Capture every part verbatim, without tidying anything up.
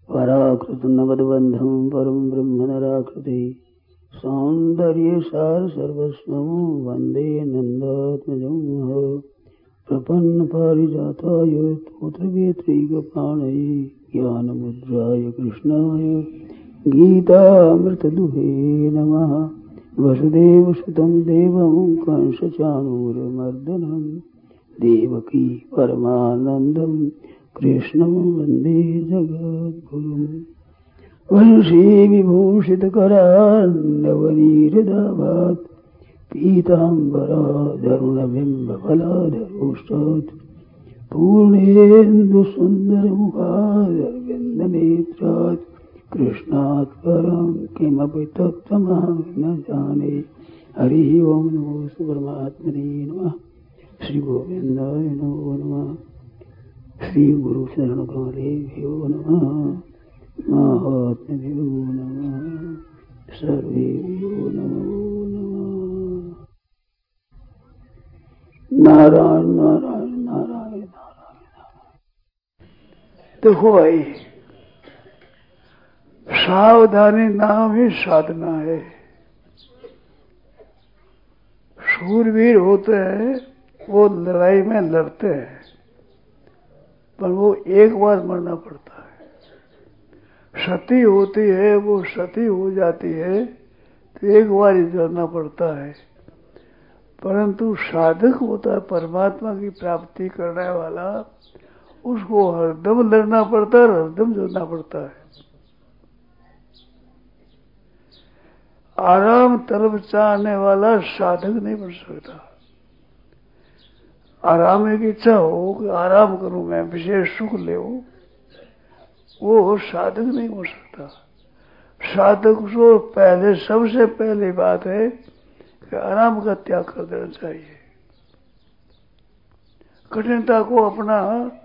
पराकृत नगदबंधम परम ब्रह्म नराकृति सौंदर्य सार सर्वस्वं वंदे नंदात्मजं प्रपन्न पारिजाताय तोत्रवेत्रैकपाणये ज्ञानमुद्राय कृष्णाय गीतामृतदुहे नमः। वसुदेवसुतं देवं कंसचाणूरमर्दनं देवकी परमानन्दं कृष्णं वन्दे जगद्गुरुम्। वंशी विभूषितकरान्नवनीरदाभात् पीताम्बराधरुणबिम्बफलाधरोष्टात् पूर्णेन्दुसुन्दरमुखादरविन्दनेत्रात् कृष्णात् परं किमपि तत्त्वमहं न जाने। हरि ओम नमो परमात्मने नमः। श्री गोविंदाय नमो नमः। श्री गुरु शरण कमलेभ्यो नमः। महात्म्यो नमः। सर्वेभ्यो नमो नमः। नारायण नारायण नारायण नारायण। देखो भाई, सावधानी नाम ही साधना है। शूरवीर होते हैं वो लड़ाई में लड़ते हैं, पर वो एक बार मरना पड़ता है। सती होती है वो सती हो जाती है तो एक बार ही जलना पड़ता है। परंतु साधक होता है परमात्मा की प्राप्ति करने वाला, उसको हरदम लड़ना पड़ता है, हरदम जलना पड़ता है। आराम तलब चाहने वाला साधक नहीं बन सकता। आराम की इच्छा हो कि आराम करूं मैं, विशेष सुख ले, वो साधक नहीं हो सकता। साधक को पहले सबसे पहली बात है कि आराम का त्याग कर देना चाहिए। कठिनता को अपना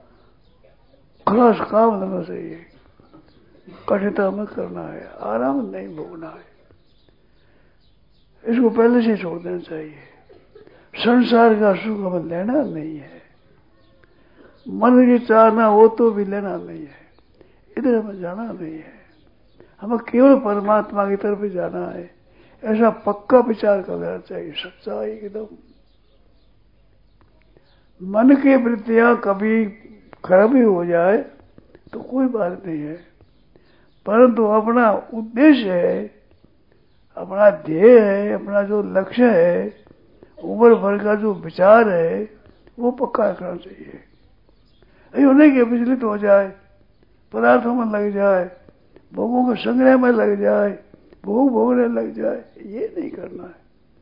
खास काम लेना चाहिए। कठिनता में करना है, आराम नहीं भोगना है, इसको पहले से छोड़ देना चाहिए। संसार का सुख हमें लेना नहीं है, मन की चाहना हो तो भी लेना नहीं है, इधर हमें जाना नहीं है। हमें केवल परमात्मा की तरफ ही जाना है, ऐसा पक्का विचार कर लेना चाहिए। सच्चाई एकदम। मन की वृत्तियां कभी खराब ही हो जाए तो कोई बात नहीं है, परंतु अपना उद्देश्य है, अपना ध्येय है, अपना जो लक्ष्य है, उम्र भर का जो विचार है, वो पक्का रखना चाहिए। ये नहीं कि विचलित हो जाए, पदार्थों में लग जाए, भोगों के संग्रह में लग जाए, भोग भोगने लग जाए, ये नहीं करना है।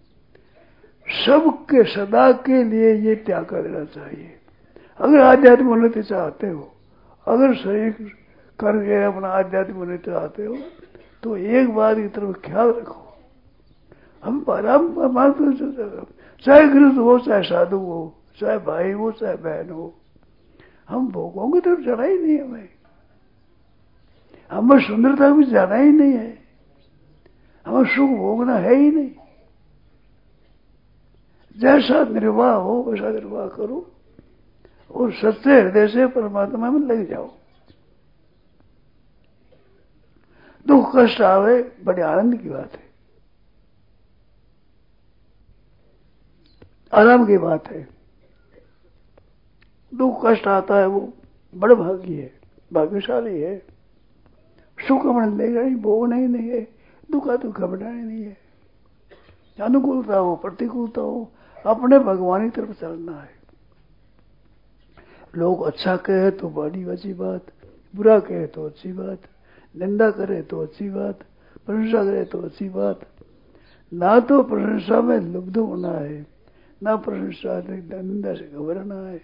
सबके सदा के लिए ये त्याग कर देना चाहिए। अगर आध्यात्मिक उन्नति चाहते हो, अगर शरीर करके अपना आध्यात्मिक उन्नति चाहते हो, तो एक बात की तरफ ख्याल रखो। हम परमात्मा चाहे गृहस्थ हो, चाहे साधु हो, चाहे भाई हो, चाहे बहन हो, हम भोगों की तरफ जाना ही नहीं। हमें हमें सुंदरता भी जाना ही नहीं है, हमें सुख भोगना है ही नहीं। जैसा निर्वाह हो वैसा निर्वाह करो और सच्चे हृदय से परमात्मा में लग जाओ। दुख कष्ट आवे बड़े आनंद की बात है, आराम की बात है। दुख कष्ट आता है वो बड़े भाग्य है, भाग्यशाली है। सुख हमें लेगा ही, भोगना ही नहीं है, दुख दुख घबराना ही नहीं है। अनुकूलता हो प्रतिकूलता हो, अपने भगवान की तरफ चलना है। लोग अच्छा कहे तो बड़ी अच्छी बात, बुरा कहे तो अच्छी बात, निंदा करे तो अच्छी बात, प्रशंसा करे तो अच्छी बात। ना तो प्रशंसा में लुब्ध होना है, ना प्रशंसा निंदा से घबराना है।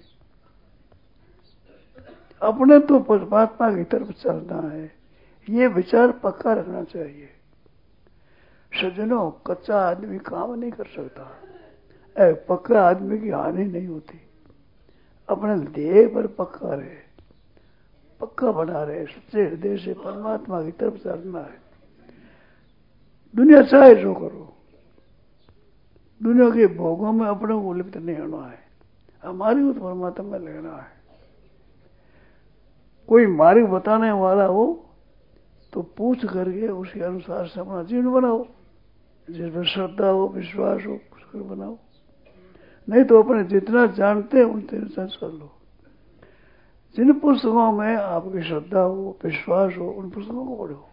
अपने तो परमात्मा की तरफ चलना है, ये विचार पक्का रखना चाहिए। सज्जनों, कच्चा आदमी काम नहीं कर सकता, ए, पक्का आदमी की हानि नहीं होती। अपने देह पर पक्का रहे, पक्का बना रहे, सच्चे हृदय से परमात्मा की तरफ चलना है। दुनिया चाहे जो करो, दुनिया के भोगों में अपने को लिप्त नहीं होना है, हमारी को परमात्मा में लगना है। कोई मार्ग बताने वाला हो तो पूछ करके उसके अनुसार से अपना जीवन बनाओ, जिसमें श्रद्धा हो, विश्वास हो, उसको बनाओ। नहीं तो अपने जितना जानते हैं उनसे रिसर्च कर लो। जिन पुस्तकों में आपकी श्रद्धा हो, विश्वास हो, उन पुस्तकों को पढ़ो।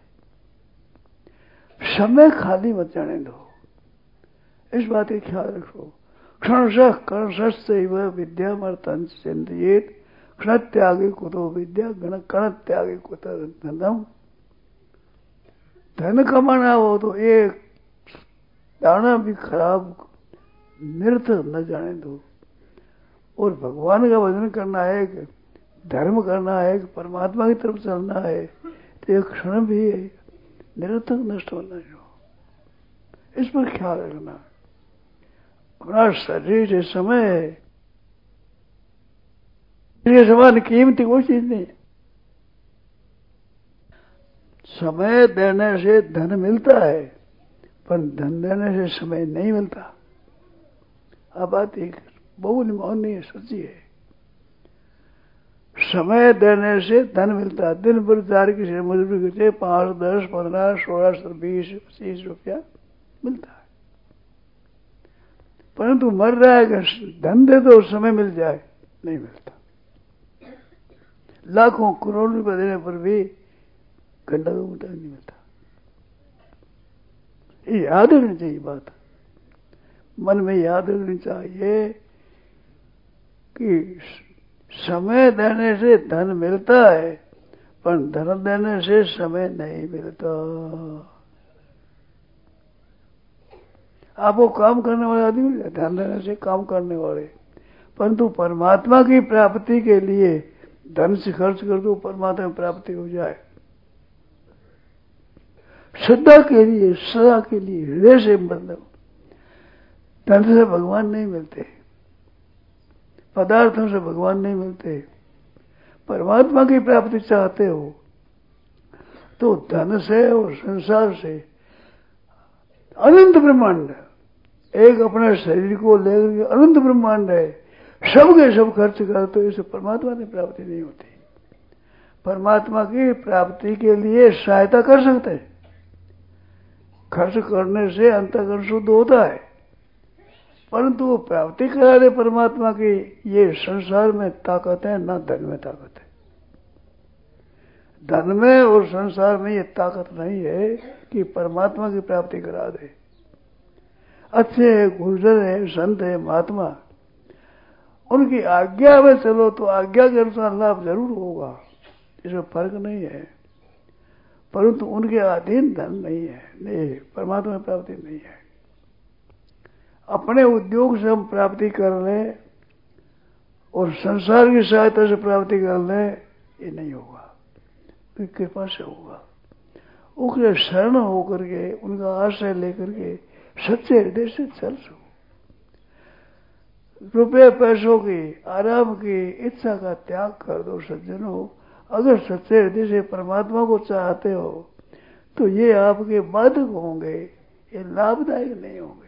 समय खाली मत जाने दो, इस बात का ख्याल रखो। क्षणशः कर्णशश्चैव विद्यामर्थं चिन्तयेत्, क्षण त्यागे कुतो विद्या, गण कण त्यागे कुतो धनम। धन कमाना हो तो एक दाना भी खराब निरर्थक न जाने दो, और भगवान का भजन करना है, धर्म करना है, परमात्मा की तरफ चलना है, तो एक क्षण भी निरर्थक नष्ट होना जो, इस पर ख्याल रखना। अपना शरीर ये समय है, ये समान कीमती कोई चीज नहीं। समय देने से धन मिलता है, पर धन देने से समय नहीं मिलता। अब बात एक बहुल मौन नहीं है, सच्ची है। समय देने से धन मिलता है। दिन भर चार की से मजदूरी करते पांच दस पंद्रह सोलह सत्रह बीस पच्चीस रुपया मिलता है, परंतु मर रहा है कि धन दे दो समय मिल जाए, नहीं मिलता। लाखों करोड़ रुपए देने पर भी घंटा दो घंटा नहीं मिलता। ये याद रखनी चाहिए बात, मन में याद रखनी चाहिए कि समय देने से धन मिलता है, पर धन देने से समय नहीं मिलता। आपको काम करने वाले आदमी मिल जाते, धन देने से काम करने वाले, परंतु परमात्मा की प्राप्ति के लिए धन से खर्च कर दो, परमात्मा की प्राप्ति हो जाए। श्रद्धा के लिए, सदा के लिए, हृदय से मतलब, धन से भगवान नहीं मिलते, पदार्थों से भगवान नहीं मिलते। परमात्मा की प्राप्ति चाहते हो तो धन से और संसार से अनंत ब्रह्मांड, एक अपने शरीर को लेकर अनंत ब्रह्मांड है, सब के सब खर्च कर तो इसे परमात्मा की प्राप्ति नहीं होती। परमात्मा की प्राप्ति के लिए सहायता कर सकते हैं, खर्च करने से अंतःकरण शुद्ध होता है, परंतु वो प्राप्ति करा दे परमात्मा की, ये संसार में ताकत है, ना धन में ताकत है। धन में और संसार में ये ताकत नहीं है कि परमात्मा की प्राप्ति करा दे। अच्छे है, गुर्जर है, संत है, महात्मा, उनकी आज्ञा में चलो तो आज्ञा के अनुसार लाभ जरूर होगा, इसमें फर्क नहीं है, परंतु उनके अधीन धन नहीं है, नहीं, परमात्मा की प्राप्ति नहीं है। अपने उद्योग से हम प्राप्ति कर लें और संसार की सहायता से प्राप्ति कर लें, ये नहीं होगा, तो कृपा से होगा। उनके शरण होकर के, उनका आश्रय लेकर के सच्चे हृदय से चल सो। रुपये पैसों की, आराम की इच्छा का त्याग कर दो सज्जनों। अगर सच्चे हृदय से परमात्मा को चाहते हो तो ये आपके बाधक होंगे, ये लाभदायक नहीं होंगे।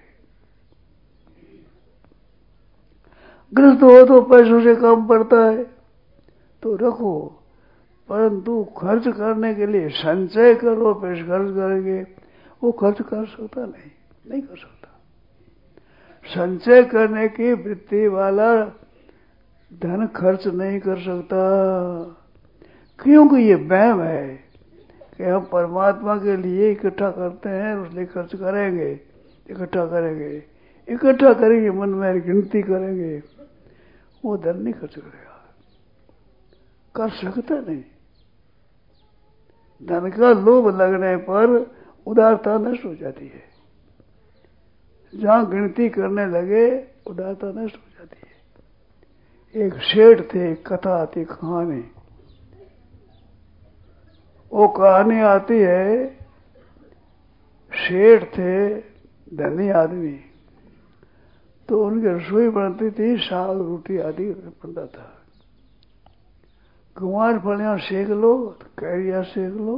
ग्रस्त हो तो पैसों से काम पड़ता है तो रखो, परंतु खर्च करने के लिए संचय करो, पैसे खर्च करेंगे, वो खर्च कर सकता नहीं, नहीं कर सकता। संचय करने की वृत्ति वाला धन खर्च नहीं कर सकता, क्योंकि ये वहम है कि हम परमात्मा के लिए इकट्ठा करते हैं, उसलिए खर्च करेंगे, इकट्ठा करेंगे, इकट्ठा करेंगे, मन में गिनती करेंगे, वो धन नहीं खर्च करेगा, कर सकता नहीं। धन का लोभ लगने पर उदारता नष्ट हो जाती है। जहां गिनती करने लगे उदारता नष्ट हो जाती है। एक शेठ थे, कथा आती कहानी, वो कहानी आती है, शेठ थे धनी आदमी, तो उनकी रसोई बनती थी, साग रोटी आदि बनता था। कुंवार फलियां सेक लो, कैरिया सेक लो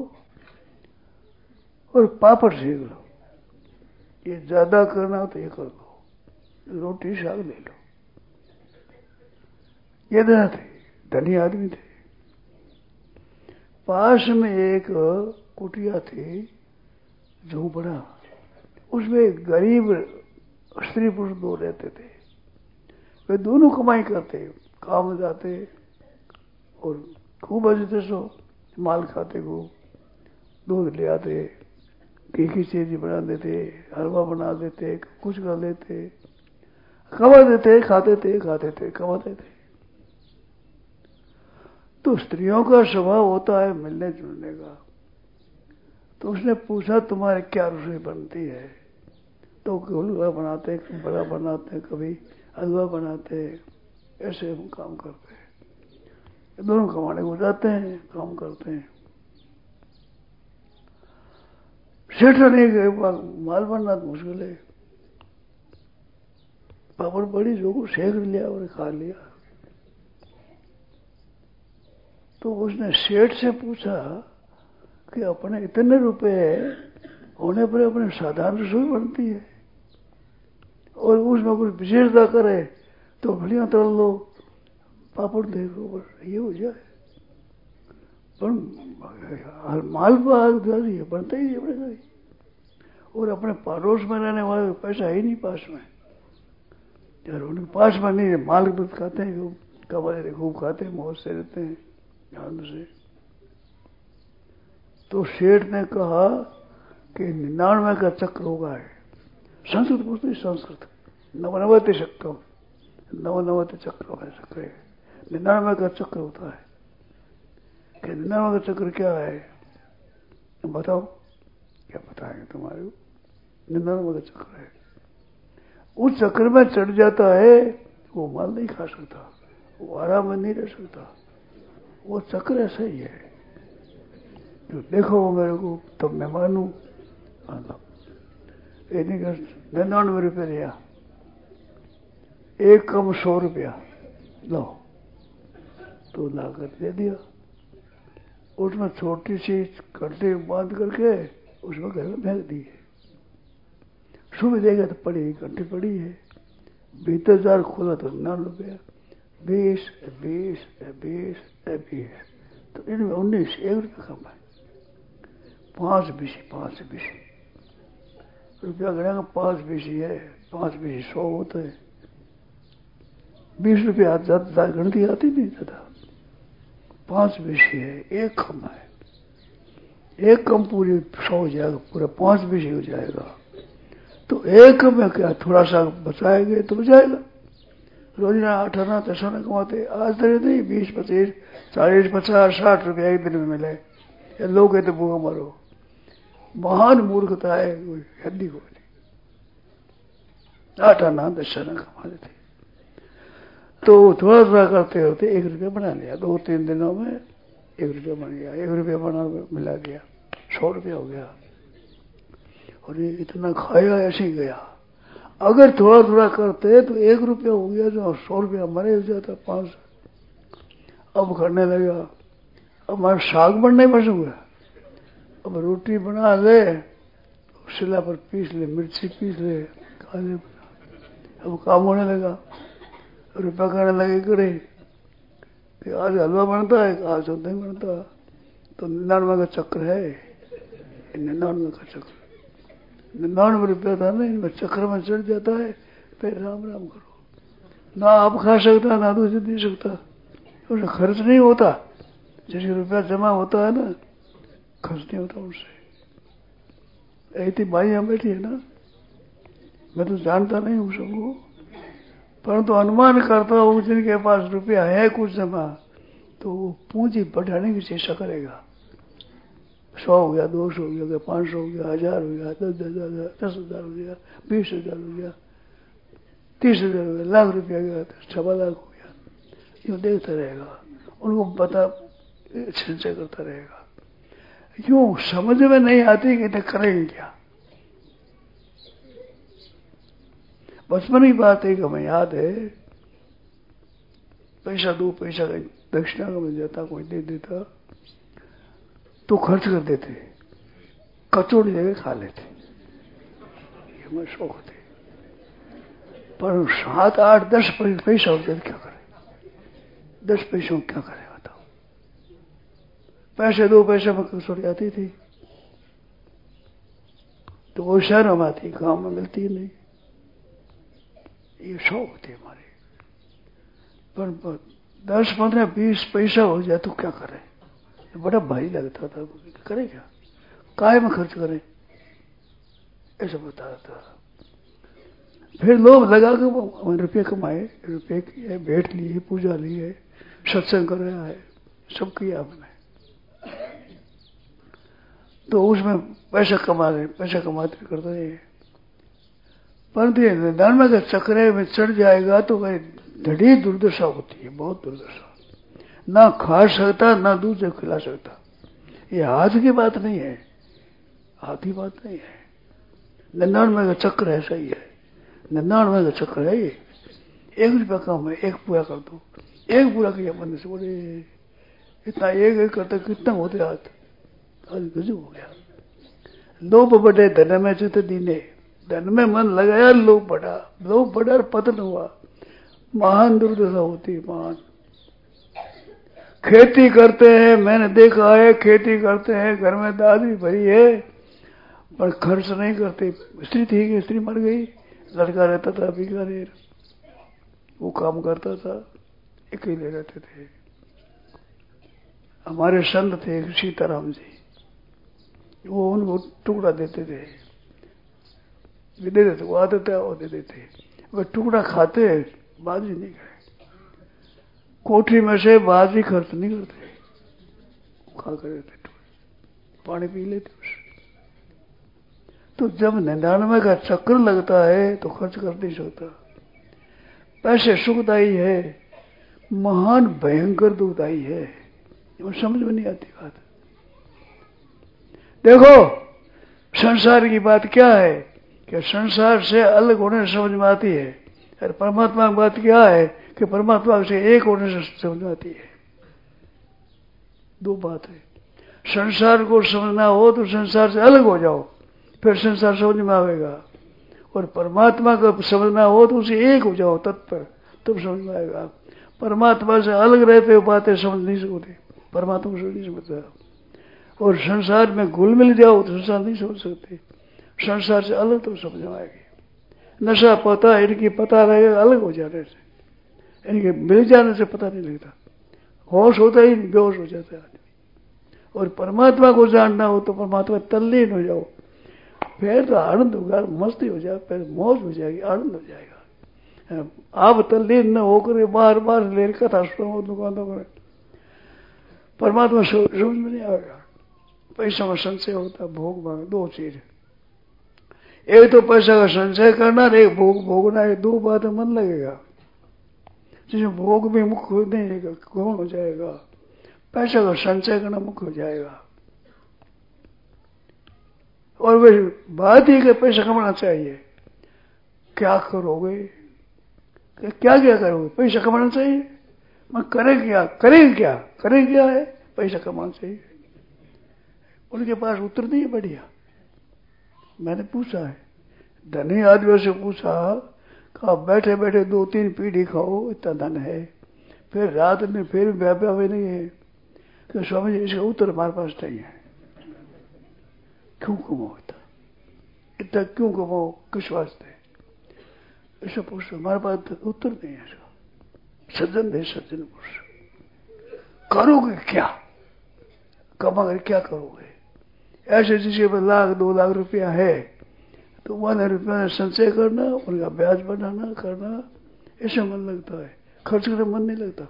और पापड़ सेक लो, ये ज्यादा करना हो तो ये कर लो, रोटी साग ले लो। ये देना थे, धनी आदमी थे। पास में एक कुटिया थी, झोपड़ा, उसमें गरीब स्त्री पुरुष दो रहते थे। वे दोनों कमाई करते, काम जाते और खूब अच्छे सो माल खाते, खूब दूध ले आते, घी की चीज बना देते, हलवा बना देते, कुछ कर लेते, कमा देते, खाते थे, खाते थे, कमाते थे। तो स्त्रियों का स्वभाव होता है मिलने जुलने का। तो उसने पूछा तुम्हारे क्या रसोई बनती है? तो हलवा बनाते, कभी बड़ा बनाते, कभी हलवा बनाते, ऐसे हम काम करते हैं। दोनों कमाने को जाते हैं, काम करते हैं। सेठ नहीं गए, माल बनना तो मुश्किल है। पापड़ बड़ी जो सेक लिया और खा लिया। तो उसने सेठ से पूछा कि अपने इतने रुपए होने पर अपने साधारण रसोई बनती है और उसमें कुछ विशेषता करे तो फलियां तल लो, पापड़ देखो, बस ये हो जाए। पर माल बनता ही अपने घर, और अपने पड़ोस में रहने वाले पैसा ही नहीं पास में, यार उनके पास में नहीं है, माल दूध खाते हैं, कमाते खूब खाते हैं, मौज से रहते हैं ध्यान से। तो सेठ ने कहा कि निन्यानवे का चक्र होगा है। संस्कृत पूछते, संस्कृत नवनवति शक्कम, नवनवति चक्र है, चक्र निन्यानवे का चक्र होता है। कि निन्यानवे का चक्र क्या है बताओ? क्या बताएंगे तुम्हारे को? निन्यानवे का चक्र है, उस चक्र में चढ़ जाता है वो माल नहीं खा सकता, वो आराम में नहीं रह सकता। वो चक्र ऐसा ही है, जो देखो वो मेरे को तब मैं मानू। निन्यानवे रुपये दिया, एक कम सौ रुपया लो, तो लाकर दे दिया। उसमें छोटी सी घंटी बांध करके उसमें घर में फेंक दी है। सुबह देगा तो पड़ी घंटी पड़ी है, भीतर जार खोला तो निन्यानवे रुपया, बीस बीस बीस बीस, तो इनमें उन्नीस, एक रुपया कम है। पांच बीसी, पांच बीसी रुपया गणेगा, पांच बीसी है, पांच बीसी सौ होता है। बीस रुपया ज्यादा गणती आती नहीं ज्यादा, पांच बीसी है, एक कम है, एक कम पूरी सौ हो जाएगा, पूरा पांच बीसी हो जाएगा। तो एक में क्या थोड़ा सा बचाएंगे तो बचाएगा। रोजाना आठ आना दस आना कमाते, आज तक नहीं, बीस पच्चीस चालीस पचास साठ रुपया एक दिन में मिले, ये लोग कहते भूखा मरो। महान मूर्खता है, कोई हद्दी को नहीं। आठ आना दस आना कमाते थे, तो थोड़ा थोड़ा करते होते एक रुपया बना लिया, दो तीन दिनों में एक रुपया बन गया, एक रुपया बना मिला गया, सौ रुपया हो गया। और ये इतना खाया ऐसे ही गया। अगर थोड़ा थोड़ा करते तो एक रुपया हो गया, जो सौ रुपया मरे हो जाता, पांच सौ। अब करने लगा, अब हमारा साग बनने बस हुआ, अब रोटी बना ले, शिला पर पीस ले, मिर्ची पीस ले, खा ले। अब काम होने लगा, रुपया करने लगे करे कि आज हलवा बनता है, आज तो नहीं बनता। तो निन्यानवे का चक्र है, निन्यानवे का चक्र, निन्यानवे रुपया था ना, इनमें चक्र में चढ़ जाता है, फिर राम राम करो। ना आप खा सकता, ना दूसरे दे सकता, उससे खर्च नहीं होता। जैसे रुपया जमा होता है ना, खर्च नहीं होता उससे। ऐसी भाइयां बैठी है ना, मैं तो जानता नहीं हूँ सबको, परंतु तो अनुमान करता हूँ जिनके पास रुपया है कुछ जमा, तो वो पूंजी बढ़ाने की चेष्टा करेगा। सौ हो गया, दो सौ हो गया, पांच सौ हो गया, हजार हो गया, दस हजार दस हजार हो गया, बीस हजार हो गया, तीस हजार हो गया, लाख रुपया गया, सवा लाख हो गया, यूं देखता रहेगा, उनको पता संचय करता रहेगा। यूं समझ में नहीं आती कि करेंगे क्या। बचपन की बात है कि हमें याद है, पैसा दो पैसा दक्षिणा का मिल जाता, कोई दे देता तो खर्च कर देते, कचौड़ी जगह खा लेते, ये हमारे शौक थे। पर सात आठ दस पैसा हो जाए क्या करे, दस पैसों क्या करे बताओ। पैसे दो पैसे में कसौटी आती थी, तो वो शहरों में आती, गांव में मिलती नहीं। ये शौक थे हमारे। पर दस पंद्रह बीस पैसा हो जाए तो क्या करें, बड़ा भारी लगता था। करें क्या, काय में खर्च करें, ऐसा बताता था। फिर लोग लगा के रुपये कमाए, रुपये किए, बैठ लिए, पूजा लिए, सत्संग कर रहा है, सब किया हमने। तो उसमें पैसा कमा रहे, पैसा कमाते करते हैं। परंतु धर्म के चक्रे में चढ़ जाएगा तो वह धड़ी दुर्दशा होती है, बहुत दुर्दशा। ना खा सकता, ना दूसरे खिला सकता। ये हाथ की बात नहीं है, हाथ की बात नहीं है। निन्यानवे का चक्र ऐसा ही है, निन्यानवे का चक्र है ये। एक रुपया कम है, एक पूरा कर दो, एक पूरा किया बंद से बोले इतना एक एक करते कितना होते हाथ, आज गजब हो गया। लोभ बढ़े धन में चित दीने, धन में मन लगाया लोभ बढ़ा, लोभ बढ़ा और पतन हुआ, महान दुर्दशा होती है, महान। खेती करते हैं, मैंने देखा है, खेती करते हैं, घर में दाल भी भरी है, पर खर्च नहीं करते। स्त्री थी कि स्त्री मर गई, लड़का रहता था बीकानेर, वो काम करता था, अकेले रहते थे। हमारे संत थे सीताराम जी, वो उनको टुकड़ा देते थे, दे देते, वो आदत है वो दे देते। वे टुकड़ा खाते, बाजी नहीं खाए, कोठरी में से बाजी खर्च नहीं करते, खा कर देते, पानी पी लेते उससे। तो जब निन्यानवे का चक्कर लगता है तो खर्च कर नहीं सकता। पैसे सुखदायी है, महान भयंकर दुखदायी है, वो समझ में नहीं आती बात। देखो संसार की बात क्या है कि संसार से अलग होने से समझ में आती है, और परमात्मा की बात क्या है कि परमात्मा से एक होने से समझ में आती है। दो बात है। संसार को समझना हो तो संसार से अलग हो जाओ, फिर संसार समझ में आएगा। और परमात्मा को समझना हो तो उसे एक हो जाओ तत्पर, तब समझ में आएगा। परमात्मा से अलग रहते हो बातें समझ नहीं सकते, परमात्मा को समझ नहीं सकता। और संसार में घुल मिल जाओ तो संसार नहीं समझ सकते, संसार से अलग तो समझ में आएगी। नशा पता इनकी पता रहेगा अलग हो जाने से, इनके मिल जाने से पता नहीं लगता, होश होता ही नहीं, बेहोश हो जाता है आदमी। और परमात्मा को जानना हो तो परमात्मा तल्लीन हो जाओ, फिर तो आनंद होगा, मस्ती हो जाए, फिर मौज हो जाएगी, आनंद हो जाएगा। आप तल्लीन न होकर बार बार ले कथा सुनो दुकानों में, परमात्मा समझ में नहीं आएगा। पैसा में संचय होता, भोग मांगे, दो चीज, एक तो पैसा का संचय करना, एक भोग भोगना है। दो बातें मन लगेगा, जिसमें भोग भी मुख्य हो नहीं गौण हो जाएगा, पैसा का संचय करना मुख्य हो जाएगा। और वे बात ही कि पैसा कमाना चाहिए, क्या करोगे, क्या क्या करोगे, पैसा कमाना चाहिए, मैं करें क्या, करें क्या, करें क्या है, पैसा कमाना चाहिए। उनके पास उत्तर नहीं है बढ़िया। मैंने पूछा है, धनी आदमियों से पूछा, कहा बैठे बैठे दो तीन पीढ़ी खाओ, इतना धन है, फिर रात में फिर व्याप्या हुए नहीं है, कि स्वामी जी इसका उत्तर हमारे पास नहीं है। क्यों कमाओ इतना, इतना क्यों कमाओ, किस वास्ते, ऐसा पूछ, हमारे पास उत्तर नहीं है इसका। सज्जन है, सज्जन पुरुष, करोगे क्या, कमा कर क्या करोगे। ऐसे जिसके पास लाख दो लाख रुपया है तो वन रुपया में संचय करना, उनका ब्याज बनाना करना, ऐसे मन लगता है, खर्च करने मन नहीं लगता।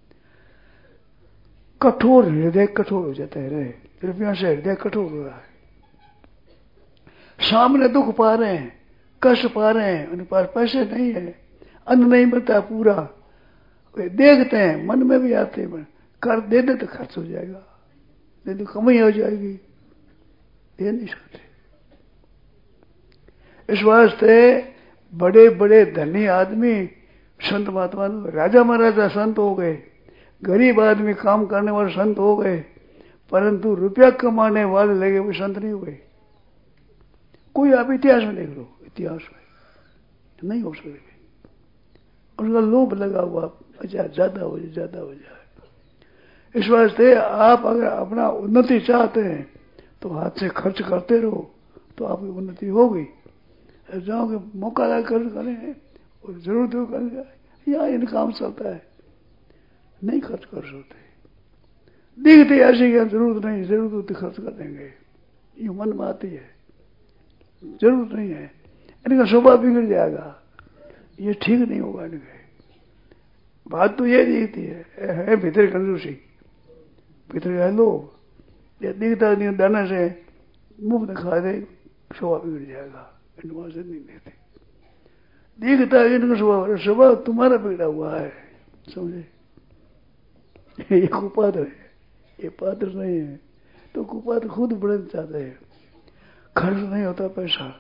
कठोर हृदय कठोर हो जाता है, रहे रुपया से हृदय कठोर हो रहा है। सामने दुख पा रहे हैं, कष्ट पा रहे हैं, उनके पास पैसे नहीं है, अन्न नहीं मिलता पूरा, वे देखते हैं, मन में भी आते हैं, कर दे दे तो खर्च हो जाएगा, नहीं तो कमाई हो जाएगी, ये नहीं सोचते। इस वास्ते बड़े बड़े धनी आदमी संत महात्मा, राजा महाराजा संत हो गए, गरीब आदमी काम करने वाले संत हो गए, परंतु रुपया कमाने वाले लगे वो संत नहीं हुए। कोई आप इतिहास में देख लो, इतिहास में नहीं हो सकते। उसका लोभ लगा हुआ, अच्छा ज्यादा हो जाए, ज्यादा हो जाए, इस वास्ते आप अगर अपना उन्नति चाहते हैं तो हाथ से खर्च करते रहो तो आपकी उन्नति होगी। जाओगे मौका लगा खर्च करेंगे और जरूरत हो करेंगे, यहाँ इन काम चलता है, नहीं खर्च कर सकते। दिखते ऐसे क्या जरूरत नहीं, जरूरत होती खर्च कर देंगे, ये मन में आती है, जरूरत नहीं है, इनका स्वभाव बिगड़ जाएगा, ये ठीक नहीं होगा इनके। बात तो ये दिखती है, है भीतर कंजूसी, भीतर है लोग, ये दिखता नहीं दाना से मुंह दिखा दे, स्वभाव बिगड़ जाएगा, इन वहां से नहीं देते। दिखता है इनका स्वभाव, स्वभाव तुम्हारा बिगड़ा हुआ है, समझे। ये कुपात्र है, ये पात्र नहीं है, तो कुपात्र खुद बढ़ना चाहते हैं, खर्च नहीं होता पैसा,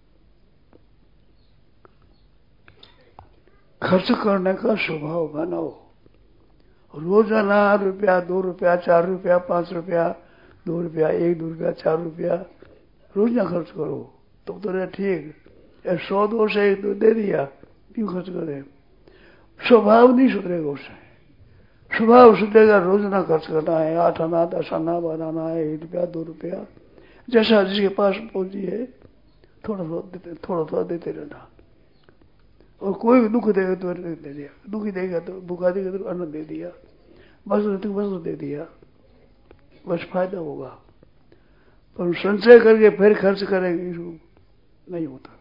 खर्च करने का स्वभाव बनाओ। रोजाना रुपया, दो रुपया, चार रुपया, पांच रुपया, दो रुपया, एक दो रुपया, चार रुपया रोजाना खर्च करो तो तो रहे ठीक। सौ दो से एक तो दे दिया, क्यों खर्च करे, स्वभाव नहीं सुधरेगा उससे। स्वभाव सुधरेगा, रोजाना खर्च करना है, आठ आना, दस आना, बारह आना है, एक रुपया, दो रुपया, जैसा जिसके पास पहुंची है थोड़ा थोड़ा देते, थोड़ा थोड़ा देते रहना। और कोई भी दुख देगा तो दे दिया, दुखी देगा तो भूखा देगा तो अन्न दे दिया, बस तो बस दे दिया, बस फायदा होगा। पर संचय करके फिर खर्च करेंगे नहीं होता।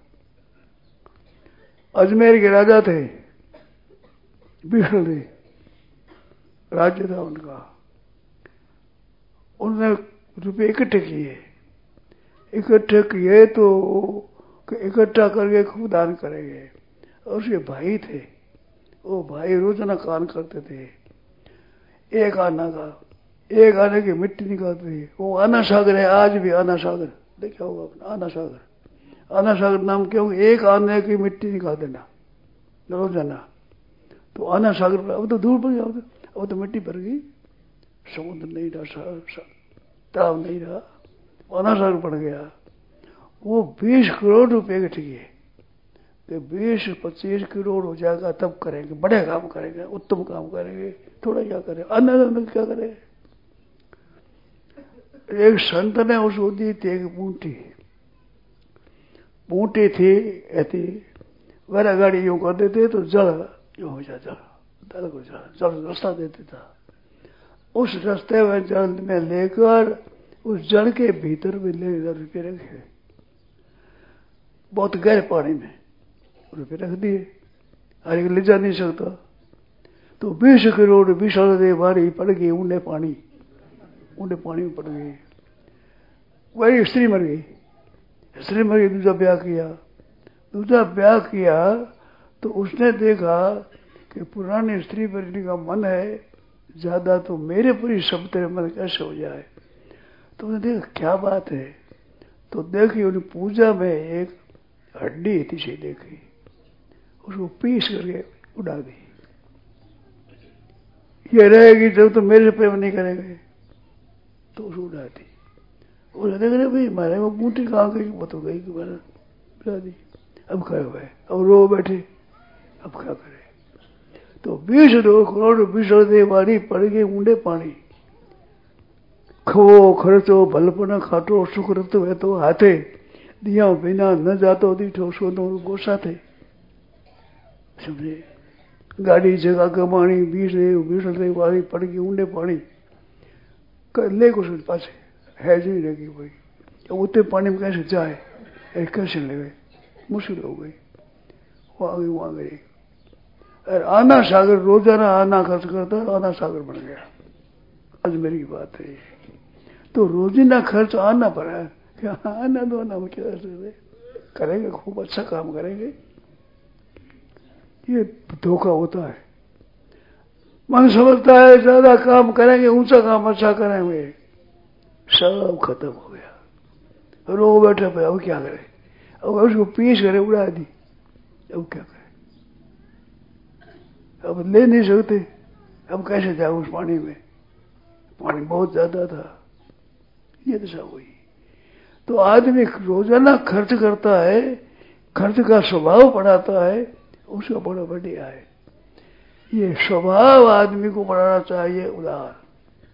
अजमेर के राजा थे, बिखल राज्य था उनका, उन्होंने रुपये इकट्ठे किए, इकट्ठे किए तो इकट्ठा करके खूब दान करेंगे। और उसके भाई थे, वो भाई रोजाना कान करते थे, एक आना का, एक आने की मिट्टी निकालते थे। वो आना सागर है, आज भी आना सागर देखा होगा अपना, आना सागर, आना सागर नाम क्यों, एक आने की मिट्टी निकाल देना रोजाना, तो आना सागर। अब तो दूर पड़ गया, अब तो मिट्टी भर गई, समुद्र नहीं रहा, तालाब नहीं रहा, आना सागर पड़ गया। वो बीस करोड़ रुपए के ठिके, तो बीस पच्चीस करोड़ हो जाएगा तब करेंगे, बड़े काम करेंगे, उत्तम काम करेंगे, थोड़ा क्या करें, अन्न क्या करें। एक संत ने उसको दी थी एक बूटी, बूटी थी ऐसी, वह गाड़ी यूं कर देते तो जल यूं हो जाए, जल दल को जल जल रास्ता देते था। उस रास्ते में जल में लेकर उस जल के भीतर में ले रुपये रखे, बहुत गहरे पानी में रुपये रख दिए, हर एक ले जा नहीं सकता। तो बीस करोड़ बीस दे बारी पड़ गई ऊंडे पानी, ऊंडे पानी में पड़ गई। वही स्त्री मर गई, स्त्री मर गई, दूसरा ब्याह किया, दूसरा ब्याह किया तो उसने देखा कि पुरानी स्त्री पर इनका मन है ज्यादा, तो मेरे पर ही सब तेरे मन कैसे हो जाए। तो उसने देखा क्या बात है, तो देखी उन्हें पूजा में एक हड्डी थी सी देखी, उसको पीस करके उड़ा दी, ये रहेगी जब तो मेरे प्रेम नहीं करेंगे, तो उसको उड़ा दी। उसने देख रहे भाई हमारे वो बूटी कहाँ गई, वो तो गई कि मैंने उड़ा दी, अब क्या हुआ, अब रो बैठे, अब क्या करे। तो बीस दो करोड़ बीस दे वाली पड़ गई ऊंडे पानी, खो खर्चो भलपना खाटो सुख रतो है तो हाथे दिया बिना न जातो दीठो सोनो गोसा थे, समझे। गाड़ी जगह कमाणी बीस बीस वाली पड़ गई ऊंडे पानी, ले कुछ पास है जी रहेगी भाई, उतने पानी में कैसे जाए, कैसे ले, मुश्किल हो गई, वहां गई वहां गई। और आना सागर रोजाना आना खर्च करता, आना सागर बन गया। अजमेर की बात है। तो रोजीना खर्च आना पड़ा है, क्या आना दो आना क्या करेंगे, खूब अच्छा काम करेंगे, ये धोखा होता है। मन समझता है ज्यादा काम करेंगे, ऊंचा काम अच्छा करेंगे, सब खत्म हो गया, रो बैठे पे अब क्या करे, अब उसको पीस करे उड़ा दी, अब क्या करे, अब ले नहीं सकते, अब कैसे जाए उस पानी में, पानी बहुत ज्यादा था, ये दशा हुई। तो आदमी रोजाना खर्च करता है, खर्च का स्वभाव बढ़ाता है, उसका बड़ा बढ़िया है। ये स्वभाव आदमी को बढ़ाना चाहिए उदार,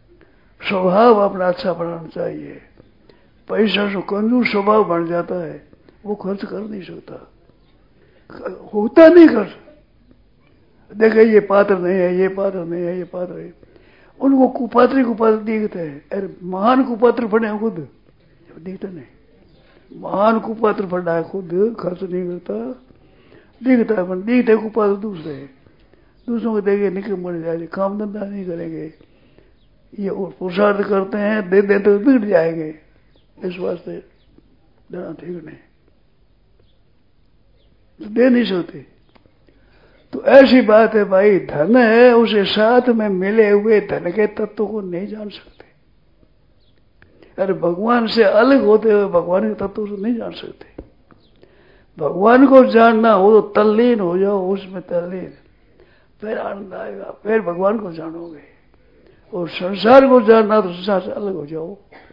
स्वभाव अपना अच्छा बनाना चाहिए। पैसा से कंजूस स्वभाव बन जाता है, वो खर्च कर नहीं सकता, होता नहीं खर्च। देखे ये पात्र नहीं है, ये पात्र नहीं है, ये पात्र है, उनको कुपात्री कुपात्र दिखते हैं। अरे महान कुपात्र बने खुद दिखते नहीं, महान कुपात्र बना है खुद, खर्च नहीं करता, दिखता है पर दिखते कुपात्र दूसरे, दूसरों को देखे निकल मर जाएंगे, काम धंधा नहीं करेंगे, ये पुरुषार्थ करते हैं, दे देते तो बिगड़ जाएंगे, इस वास्ते देना ठीक नहीं, तो दे नहीं सकते। तो ऐसी बात है भाई, धन है, उसे साथ में मिले हुए धन के तत्व को नहीं जान सकते। अरे भगवान से अलग होते हुए भगवान के तत्व को नहीं जान सकते। भगवान को जानना हो तो तल्लीन हो जाओ, उसमें तल्लीन, फिर आनंद आएगा, फिर भगवान को जानोगे। और संसार को जानना तो संसार से अलग हो जाओ।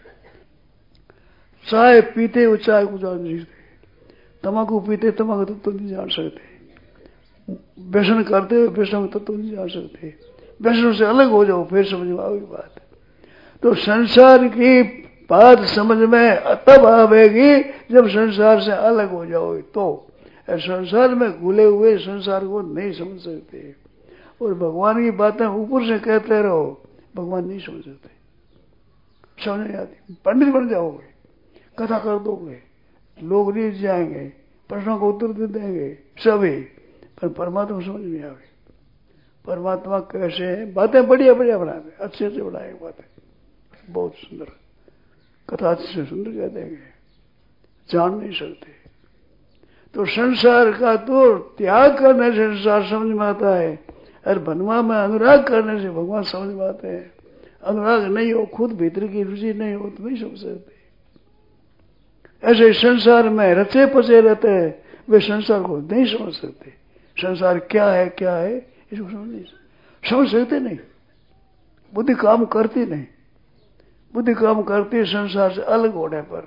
चाय पीते वो चाय को जान नहीं सकते, तम्बाकू पीते तम्बाकू तत्व नहीं जान सकते, व्यसन करते हुए व्यसन तत्व नहीं जान सकते। व्यसन से अलग हो जाओ, फिर समझ में आओगी बात। तो संसार की बात समझ में तब आवेगी जब संसार से अलग हो जाओगे। तो संसार में घुले हुए संसार को नहीं समझ सकते, और भगवान की बातें ऊपर से कहते रहो, भगवान नहीं समझ सकते, समझ नहीं आती। पंडित बन जाओगे, कथा कर दोगे, लोग रीझ जाएंगे, प्रश्नों को उत्तर दे देंगे सभी, पर परमात्मा समझ नहीं आवे। परमात्मा कैसे है, बातें बढ़िया बढ़िया बनाए, अच्छे से बनाए बातें, बहुत सुंदर कथा, अच्छे से सुंदर कह देंगे, जान नहीं सकते। तो संसार का तो त्याग करने से संसार समझ में आता है, और बनवा में अनुराग करने से भगवान समझ में आते हैं। अनुराग नहीं हो, खुद भीतर की रुचि नहीं हो, तो नहीं समझ सकते। ऐसे संसार में रचे पचे रहते हैं, वे संसार को नहीं समझ सकते। संसार क्या है क्या है इसको समझ नहीं समझ सकते, नहीं, बुद्धि काम करती नहीं। बुद्धि काम करती है संसार से अलग होने पर।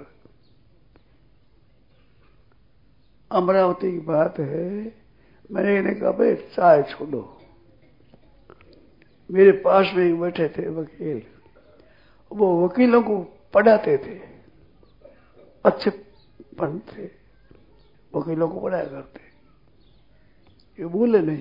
अमरावती की बात है, मैंने इन्हें कहा भाई चाय छोड़ो। मेरे पास में एक बैठे थे वकील, वो वकीलों को पढ़ाते थे, अच्छे पंडित थे, वकीलों को पढ़ाया करते, ये बोले नहीं।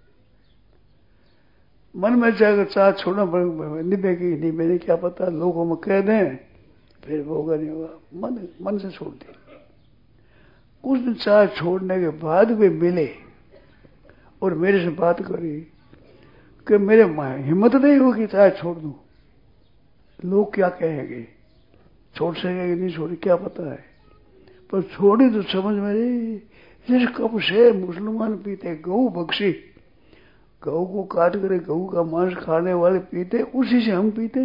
मन में जाकर चाह छोड़ना पड़ेगा, निभेगी नहीं, मैंने क्या पता, लोगों में कह दें फिर होगा नहीं होगा, मन मन से छोड़ दी। कुछ दिन चाह छोड़ने के बाद वे मिले और मेरे से बात करी कि मेरे हिम्मत नहीं होगी चाह छोड़ दूं, लोग क्या कहेंगे, छोड़ सकेंगे नहीं छोड़ी क्या पता है, पर छोड़ी तो समझ में नहीं। जिस कप से मुसलमान पीते गऊ बख्शी, गऊ को काट कर गऊ का मांस खाने वाले पीते, उसी से हम पीते,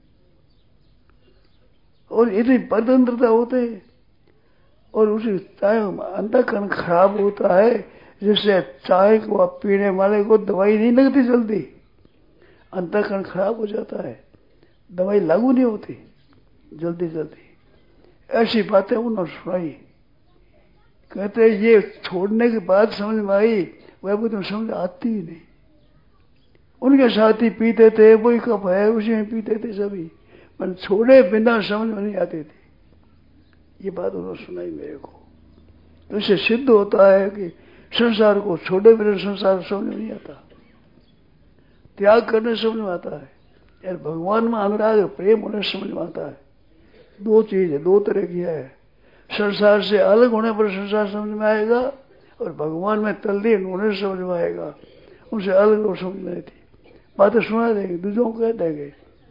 और इतनी परतंत्रता होते, और उसी चाय अंतःकरण खराब होता है, जिससे चाय को पीने वाले को दवाई नहीं लगती जल्दी, अंतःकरण खराब हो जाता है, दवाई लागू नहीं होती जल्दी जल्दी। ऐसी बातें उन्होंने सुनाई, कहते ये छोड़ने के बाद समझ में आई, वह तो समझ आती ही नहीं। उनके साथी पीते थे, वही कप है उसी में पीते थे सभी, पर छोड़े बिना समझ में नहीं आती थी। ये बात उन्होंने सुनाई मेरे को। तो इससे सिद्ध होता है कि संसार को छोड़े बिना संसार समझ में नहीं आता, त्याग करने समझ में आता है, यार भगवान में अनुराग प्रेम होने समझ में आता है। दो चीज है, दो तरह की है, संसार से अलग होने पर संसार समझ में आएगा, और भगवान में तल्लीन होने से समझ में आएगा। उनसे अलग लोग समझ में थी, बातें सुना देंगे, दूसरों को कह देंगे,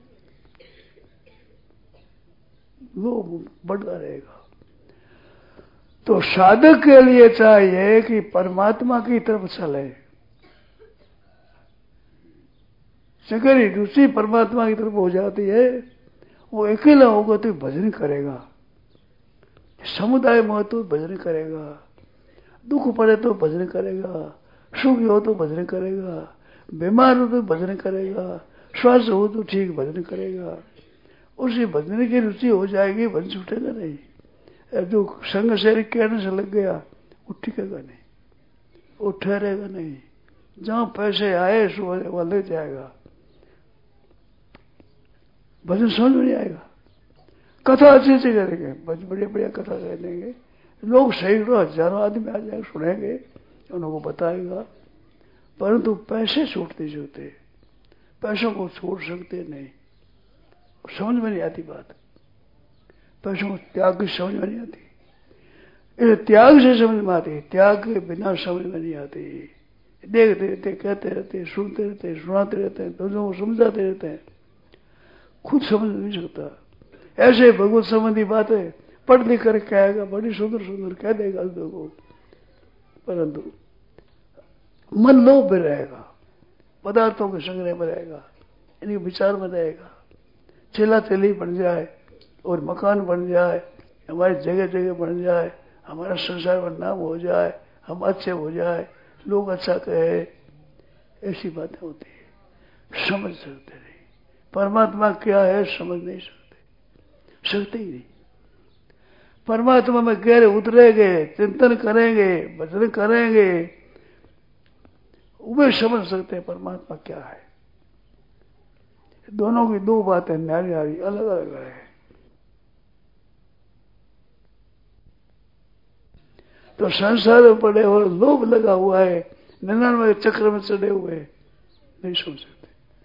लोग बढ़ता रहेगा। तो साधक के लिए चाहिए कि परमात्मा की तरफ चले, जिसकी रुचि परमात्मा की तरफ हो जाती है, वो अकेला होगा तो भजन करेगा, समुदाय में हो तो भजन करेगा, दुख पड़े तो भजन करेगा, सुख हो तो भजन करेगा, बीमार हो तो भजन करेगा, स्वास्थ्य हो तो ठीक भजन करेगा। उसी भजन की रुचि हो जाएगी, भजन छूटेगा नहीं। जो संग शरीर कहने से लग गया, वो टिकेगा नहीं, वो ठहरेगा नहीं। जहां पैसे आए सो वह ले जाएगा। भजन समझ में नहीं आएगा। कथा अच्छे से करेंगे, बढ़िया बढ़िया कथा कह देंगे, लोग सैकड़ों हजारों आदमी आ जाएंगे, सुनेंगे, उनको बताएगा, परंतु पैसे छूटते छूटते पैसों को छोड़ सकते नहीं, समझ में नहीं आती बात। पैसों को त्याग की समझ में नहीं आती, इसे त्याग से समझ में आती, त्याग के बिना समझ में नहीं आती। देखते रहते, कहते रहते, सुनते रहते, सुनाते रहते हैं, दूसरों को समझाते रहते हैं, खुद समझ नहीं सकता। ऐसे भगवत संबंधी बातें पढ़ लिख कर कहेगा, बड़ी सुंदर सुंदर कह देगा लोगों को, परंतु मन लोभ में रहेगा, पदार्थों के संग्रह में रहेगा, इनके विचार में रहेगा। चेला चेली बन जाए और मकान बन जाए, हमारी जगह जगह बन जाए, हमारा संसार में नाम हो जाए, हम अच्छे हो जाए, लोग अच्छा कहे, ऐसी बातें होती है। समझ सकते नहीं परमात्मा क्या है, समझ नहीं सकते, सकते ही नहीं। परमात्मा में गहरे उतरेंगे, चिंतन करेंगे, भजन करेंगे, वे समझ सकते हैं परमात्मा क्या है। दोनों की दो बातें न्यारी न्यारी अलग अलग है। तो संसार में पड़े और लोभ लगा हुआ है, निन्यानवे चक्र में चढ़े हुए, नहीं सुन सकते।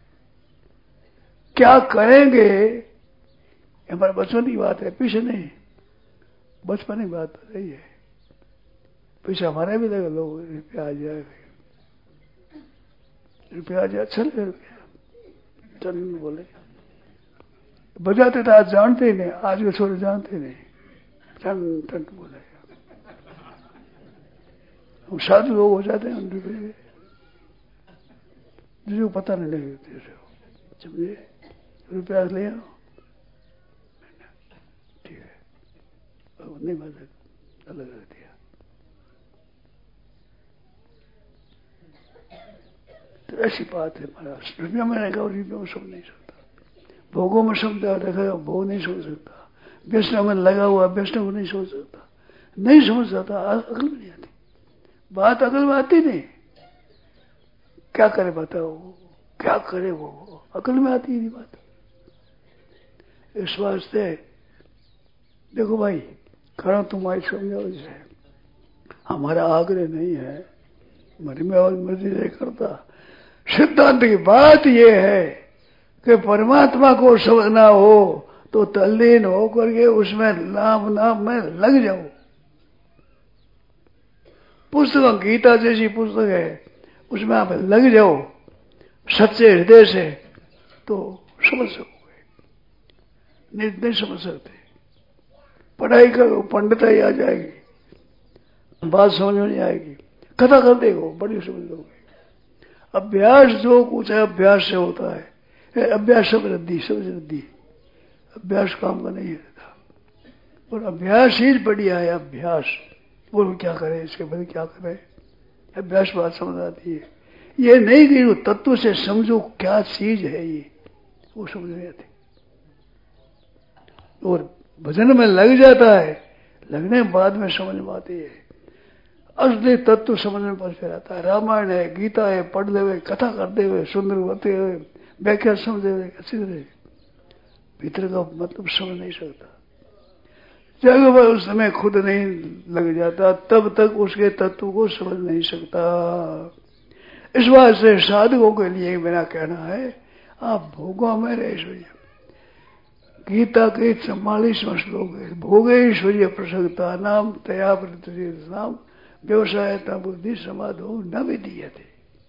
क्या करेंगे, हमारे बचपन की बात है, पीछे नहीं, बचपन की बात रही है। पीछे हमारे भी लगे, लोग रुपया आ जाए, रुपया आ जाए, अच्छा लगे रुपया, चल बोले बजाते थे, आज जानते ही नहीं, आज के छोरे जानते नहीं, टन टन बोले। हम साधु लोग हो जाते हैं रुपये, जिसको पता नहीं लगते, समझे, रुपया ले आओ, ठीक है, नहीं बात अलग रह दिया। तो ऐसी बात है महाराज, रुपया में रहेगा और रुपया में समझ नहीं सकता, भोगों में समझ रखेगा, भोग नहीं समझ सकता, वैष्णव में लगा हुआ वैष्णव को नहीं समझ सकता, नहीं समझ सकता, अकल में नहीं आती बात, अकल में आती नहीं। क्या करे बताओ, क्या करे वो, अकल में आती नहीं बात। इस वास्ते देखो भाई, करो तुम्हारी समझो, से हमारा आग्रह नहीं है, मरी में और मर्जी नहीं करता। सिद्धांत की बात यह है कि परमात्मा को समझना हो तो तल्लीन हो करके उसमें नाम नाम में लग जाओ। पुस्तक गीता जैसी पुस्तक है, उसमें आप लग जाओ सच्चे हृदय से, तो समझ सकोगे, नहीं नहीं समझ सकते। पढ़ाई करो, पंडिताई आ जाएगी, बात समझ में नहीं आएगी, कथा कर देखो, बड़ी समझ लोगे। अभ्यास जो कुछ है अभ्यास से होता है, अभ्यास सब रद्दी, सब रद्दी, अभ्यास काम का नहीं रहता। और अभ्यास ही बढ़िया है, अभ्यास। बोलो क्या करे, इसके बाद क्या करे, अभ्यास बात समझ आती है। ये नहीं कि वो तत्व से समझो क्या चीज है ये, वो समझ नहीं आती। और भजन में लग जाता है, लगने बाद में समझ में आती है, असली तत्व समझ में पड़ आता है। रामायण है, गीता है, पढ़ ले हुए, कथा करते हुए, सुंदर होते हुए, व्याख्या समझे हुए, अच्छी तरह भीतर का मतलब समझ नहीं सकता। जब वह उस समय खुद नहीं लग जाता, तब तक उसके तत्व को समझ नहीं सकता। इस बात से साधकों के लिए मेरा कहना है, आप भोगों में रहे। गीता के चौवालीसवां श्लोक है, भोगेश्वर्य प्रसक्ता नाम तया नाम व्यवसायता बुद्धि समाधो न विधीयते।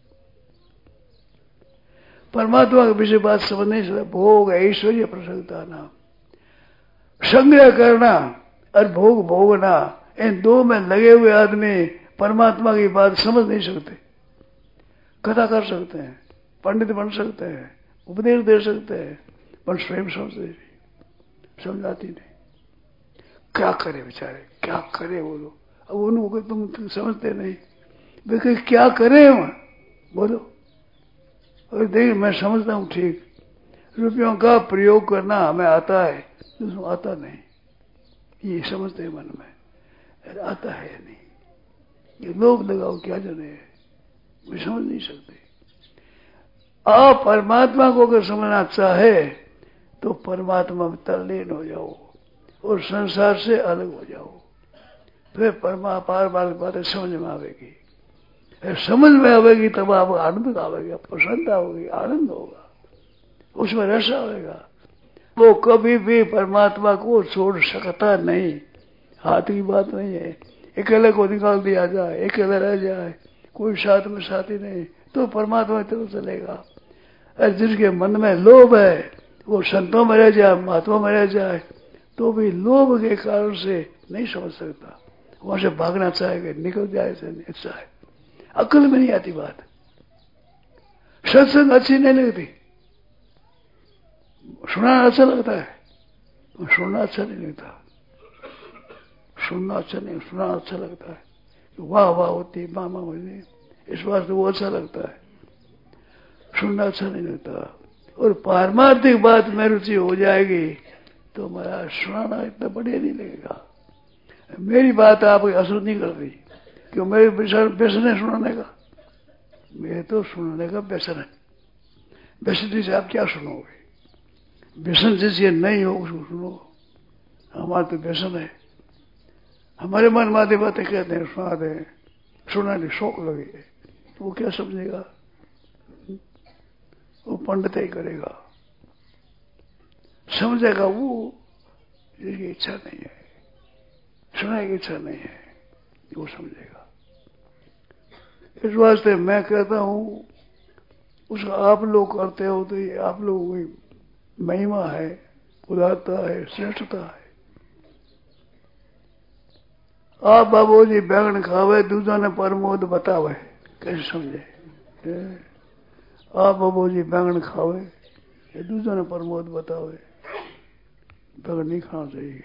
परमात्मा के विषय बात समझ नहीं सकता। भोग ऐश्वर्य प्रसक्ता नाम, संग्रह करना और भोग भोगना, इन दो में लगे हुए आदमी परमात्मा की बात समझ नहीं सकते। कथा कर सकते हैं, पंडित बन सकते हैं, उपदेश दे सकते हैं, पर स्वयं समझते नहीं, समझाती नहीं। क्या करे बेचारे, क्या करे बोलो। अब उनको तुम समझते नहीं, वे क्या करे हम, बोलो। और देखिए मैं समझता हूँ ठीक, रुपयों का प्रयोग करना हमें आता है, दूसरों आता नहीं, ये समझते मन में, आता है नहीं, ये लोग लगाओ क्या जाने, वे समझ नहीं सकते। आप परमात्मा को अगर समझना चाहे तो परमात्मा में तल्लीन हो जाओ और संसार से अलग हो जाओ, फिर परमा पार बार बातें समझ में आवेगी। समझ में आवेगी तब आप आनंद आवेगा, पसंद आवेगी, आनंद होगा, उसमें रस आवेगा। वो कभी भी परमात्मा को छोड़ सकता नहीं। हाथ की बात नहीं है, अकेले को निकाल दिया जाए, अकेले रह जाए, कोई साथ में साथी नहीं, तो परमात्मा की तरफ चलेगा। और जिसके मन में लोभ है वो संतों में रह जाए, महात्मा में रह जाए, तो भी लोभ के कारण से नहीं समझ सकता, वहां से भागना चाहेगा, निकल जाए से अच्छा है। अकल में नहीं आती बात। सत्संग अच्छी नहीं लगती, सुनाना अच्छा लगता है, सुनना अच्छा नहीं लगता। सुनना अच्छा नहीं, सुनना अच्छा लगता है, वाह वाह होती मामा होती, इस बात से वो अच्छा लगता है, सुनना अच्छा नहीं लगता। और पारमार्थिक बात में रुचि हो जाएगी तो मेरा सुनाना इतना बढ़िया नहीं लगेगा। मेरी बात आप असर नहीं करती, क्यों? मेरे व्यसन है सुनाने का, मेरे तो सुनाने का व्यसन है। व्यसन से आप क्या सुनोगे? व्यसन जिससे नहीं हो उसको सुनो। हमारा तो व्यसन है, हमारे मन माते बातें कहते हैं, सुना दे, सुनाने शौक लगे, तो वो क्या समझेगा? वो पंडित ही करेगा, समझेगा वो जिसकी इच्छा नहीं है, सुनाने की इच्छा नहीं है, वो समझेगा। इस वास्ते मैं कहता हूं उसका आप लोग करते हो तो ये आप लोगों की महिमा है, उदारता है, श्रेष्ठता है। आप बाबू जी बैंगन खावे, दूसरा ने परमोद बतावे, कैसे समझे? आप बाबू जी बैंगन खावे, ये दूसरा ने परमोद बतावे, बैंगन नहीं खाना चाहिए।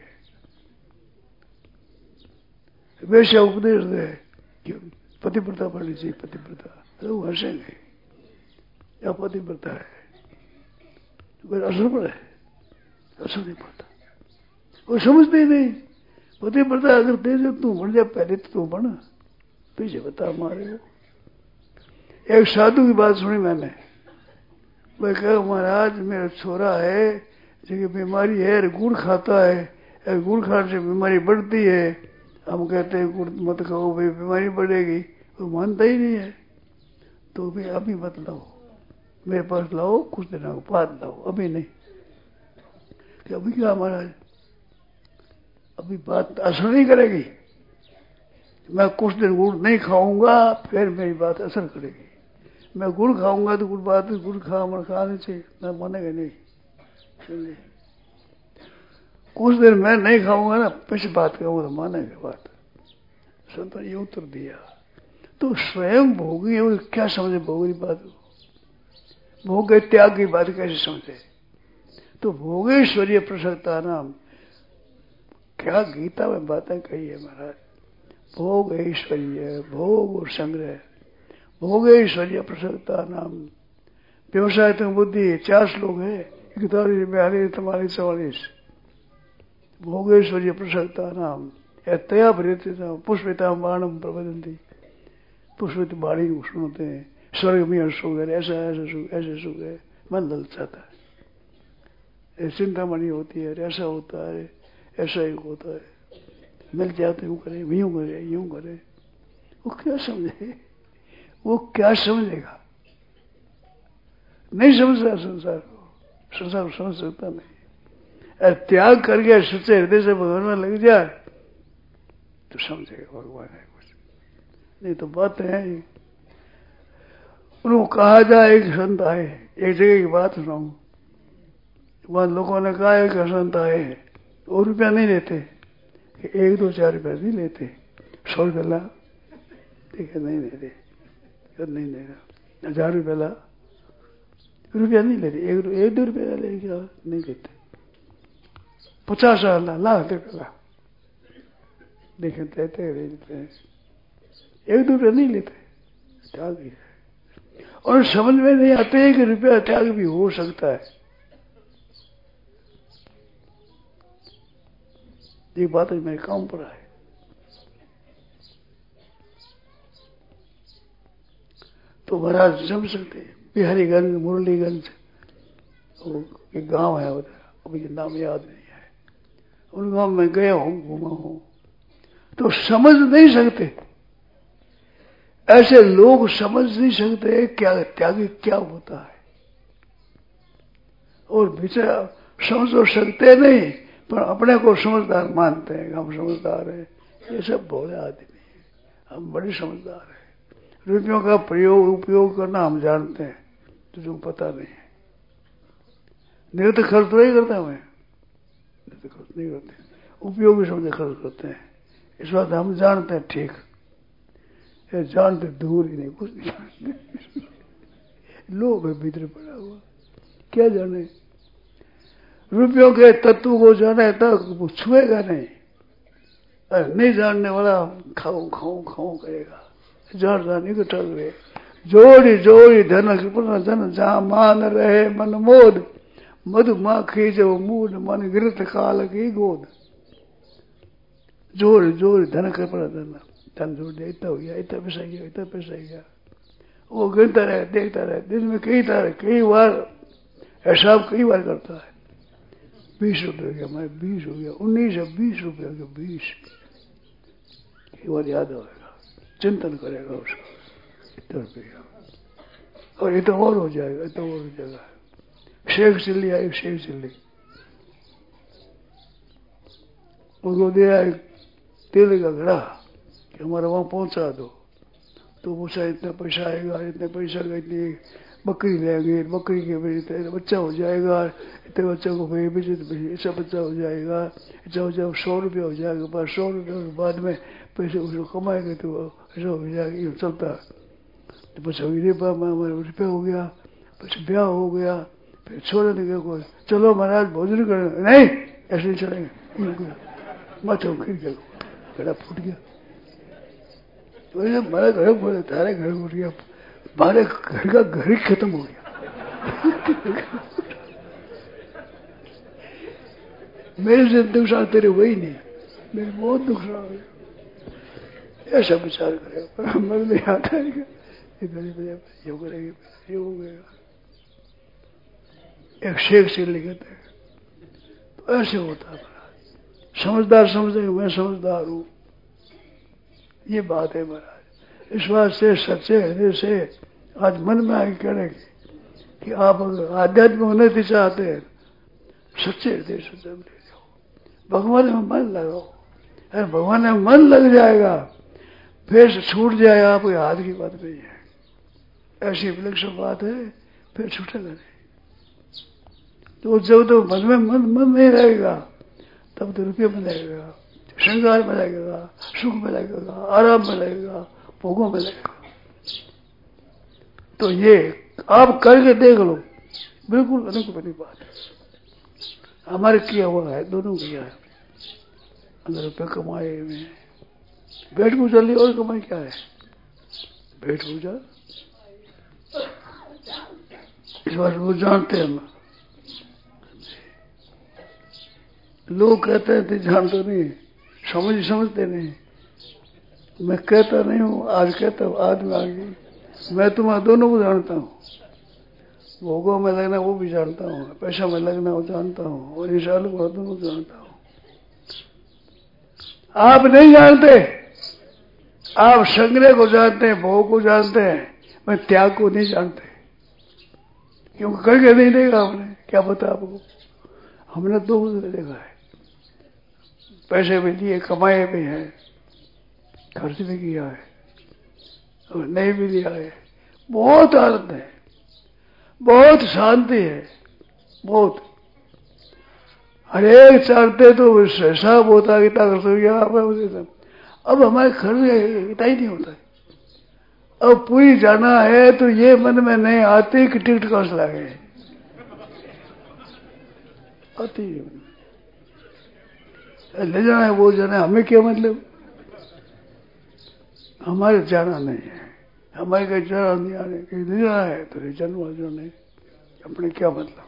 वैसे उपदेश दे कि पतिव्रता पढ़नी चाहिए, पतिव्रता, तो वो हंसेंगे, या पतिव्रता है, फिर असर पड़े, असर नहीं पड़ता, वो समझते ही नहीं। पतिव्रता अगर तेज तू बन जा, पहले तो तू बन, पीछे बता मारे हो। एक साधु की बात सुनी मैंने, मैं कहा महाराज मेरा छोरा है जो बीमारी है, गुड़ खाता है, गुड़ खाने से बीमारी बढ़ती है। हम कहते हैं गुड़ मत खाओ भाई बीमारी बढ़ेगी, वो मानता ही नहीं है। तो भी अभी मत लाओ, मेरे पास लाओ, कुछ दिनों के बाद लाओ, अभी नहीं। कि अभी क्या महाराज, अभी बात असर नहीं करेगी, मैं कुछ दिन गुड़ नहीं खाऊंगा फिर मेरी बात असर करेगी। मैं गुड़ खाऊंगा तो गुड़ बात गुड़ खा मन खाने चाहिए, मैं मानेगा नहीं। सुनिए, कुछ दिन मैं नहीं खाऊंगा ना, पिछ बात कहूंगा तो मानेगा बात। संत ने ये उत्तर दिया। तो स्वयं भोगी है, वो क्या समझे भोगी बात? भोग त्याग की बात कैसे समझे? तो भोगेश्वरीय प्रसन्नता नाम, क्या गीता में बातें कही है महाराज। भोग ऐश्वर्य, भोग और संग्रह, भोगेश्वर्य प्रसन्नता नाम। व्यवसाय तुम बुद्धि, चार श्लोक है, इकतालीस बयालीस तैतालीस चौवालीस। भोगेश्वर्य प्रसन्नता नाम तया भृत्य पुष्पिता बाणम प्रबंधती, पुष्पित बाणी सुनते हैं, स्वर्ग में सुख है, ऐसा ऐसा सुख, ऐसे सुख है, मन ललचाता है, चिंतामणि होती है, ऐसा होता है, ऐसा ही होता है, मिल जाते यूं करे, यूं करे, यूं करे। वो क्या समझे? वो क्या समझेगा? नहीं समझता संसार को, संसार को समझ सकता नहीं। त्याग करके सच्चे हृदय से भगवान में लग जाए तो समझेगा भगवान है कुछ, नहीं तो बात है। उनको कहा जाए, एक संत आए, एक जगह की बात सुनाऊं, वहां लोगों ने कहा एक संत आए, वो रुपया नहीं लेते, एक दो चार रुपया नहीं लेते, सौ रुपया ला, ठीक है नहीं लेते, नहीं देगा, हजार रुपया ला, रुपया नहीं लेते, एक एक दो रुपया ले क्या नहीं लेते, पचास हजार ला, लाख रुपया ला, देखे देते देते, एक दो रुपया नहीं लेते, त्याग ही है। और समझ में नहीं आते कि रुपया त्याग भी हो सकता है। ये बात मेरे काम पर है। तो महाराज समझ सकते हैं, बिहारीगंज मुरलीगंज एक गांव है उधर, अभी नाम याद नहीं है, उन गांव में गया हूं, घूमा हूं, तो समझ नहीं सकते। ऐसे लोग समझ नहीं सकते क्या त्यागी क्या होता है, और बेचारा समझ तो सकते नहीं, पर अपने को समझदार मानते हैं, हम समझदार हैं। ये सब भोले आदमी है, हम बड़े समझदार हैं। रुपयों का प्रयोग उपयोग करना हम जानते हैं, तुझको पता नहीं है। निरत खर्च नहीं करता मैं, निरत खर्च नहीं करते, उपयोग भी समझे खर्च करते हैं। इस बात हम जानते हैं, ठीक ये जानते दूर ही नहीं, कुछ नहीं जानते। लोभ है भीतर पड़ा हुआ, क्या जाने। रुपयों के तत्व को जाने तक वो छुएगा नहीं, नहीं जानने वाला खाओ खाओ खाओ करेगा। जान जान इकट्ठा करे, जोड़ी जोड़ी धन कृपण धन जहाँ मान रहे मन मोद, मधुमाखी जब मूड मन गिरत काल की गोद। जोड़ जोड़ धन कृपण धन, धन जोड़ दिया, इतना हो गया, इतना पैसा गया, इतना पैसा गया। वो गिनता रहे, देखता रहे, दिन में कई तरह कई बार हिसाब कई बार करता है। बीस रुपये हो गया, मैं बीस हो गया, उन्नीस है, बीस रुपये हो गया, बीस। कई बार याद होगा, चिंतन करेगा उसका, इतना रुपया, और इतना और हो जाएगा, इतना और हो जाएगा। शेख चिल्ली आई, शेख चिल्ली उनको दिया एक तेल का घड़ा कि हमारा वहां पहुंचा दो। तो पूछा इतना पैसा आएगा, इतने पैसा का इतनी बकरी लेंगे, बकरी के इतने बच्चा हो जाएगा, इतने बच्चा को बेचे ऐसा बच्चा हो जाएगा, ऐसा हो जाएगा, सौ रुपया हो जाएगा, बस सौ रुपये के बाद में पैसे उसको कमाएंगे तो ऐसा हो जाएगा। ये चलता तो बस हमारा रुपया हो गया, बस ब्याह हो गया, फिर छोड़ने लगे कोई, चलो महाराज भोजन करेंगे, नहीं ऐसे नहीं चलेंगे, मत खिर गया, घड़ा फूट गया। हमारे घर बोले तारे घर उठ गया, हमारे घर का घर ही खत्म हो गया। मेरे से नुकसान तेरे वही नहीं, मेरे बहुत नुकसान हो गया। ऐसा विचार करेगा, मन में आता है ये करेगी, ये हो गएगा। एक शेख से लिखते हैं, तो ऐसे होता है। समझदार समझेंगे मैं समझदार हूं, ये बात है महाराज। इस बात से सच्चे हृदय से आज मन में आगे करेंगे कि आप अगर आध्यात्मिक उन्नति चाहते हैं, सच्चे हृदय से जब ले जाओ, भगवान में मन लगाओ। अरे भगवान में मन लग जाएगा, फिर छूट जाए आपके हाथ की बात नहीं है, ऐसी विलक्षण बात है, फिर छूटेगा नहीं। तो जब तो मन में मन मन नहीं रहेगा, तब तो रुपये में लगेगा, श्रृंगार में लगेगा, सुख में लगेगा, आराम में लगेगा, भोगों में लगेगा। तो ये आप करके देख लो, बिल्कुल अनेक बड़ी बात है। हमारे किया हुआ है, दोनों किया है। अगर रुपये कमाए में भेंट पूजा ली, और कमाई क्या है? भेंट पूजा इस बार वो जानते हैं। हम लोग कहते हैं थे जानते नहीं, समझ समझते नहीं। मैं कहता नहीं हूँ, आज कहता हूँ, आज में आगे मैं तुम्हारा दोनों को जानता हूँ। भोगों में लगना वो भी जानता हूँ, पैसा में लगना वो जानता हूँ, और ईशान को दोनों जानता हूँ। आप नहीं जानते, आप संग्रह को जानते हैं, भोग को जानते हैं, मैं त्याग को नहीं जानते। क्योंकि करके नहीं देगा आपने, क्या पता आपको। हमने दो देखा है, पैसे भी दिए, कमाए भी हैं, खर्च भी किया है, और नहीं भी दिया है। बहुत आनंद है, बहुत शांति है, बहुत। हरेक चाहते तो हिसाब होता है, कितना खर्च हो गया। अब हमारे खर्च इतना ही नहीं होता है। अब पूरी जाना है तो ये मन में नहीं आती कि टिकट कहाँ से लागे, आती ले जाना है, वो जाना है, हमें क्या मतलब। हमारे जाना नहीं है, हमारे कहीं जाना नहीं आने, कहीं ले जाना है तो ले जाना वाला नहीं, अपने क्या मतलब।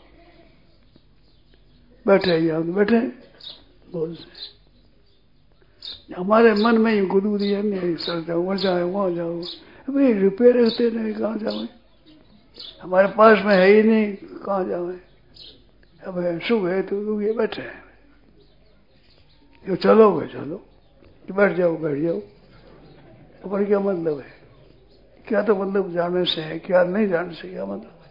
बैठे यहाँ बैठे बोल से हमारे मन में ही गुदगुदी है, नहीं सर जाओ, वहां जाए वहां जाओ, भाई रुपये रखते नहीं, कहाँ जाओ, हमारे पास में है ही नहीं, कहाँ जाओ। अब શું गए तो ये बैठे हैं, जो चलोगे चलो, बैठ जाओ बैठ जाओ, पर क्या मतलब है? क्या तो मतलब जानने से है, क्या नहीं जानने से क्या मतलब है?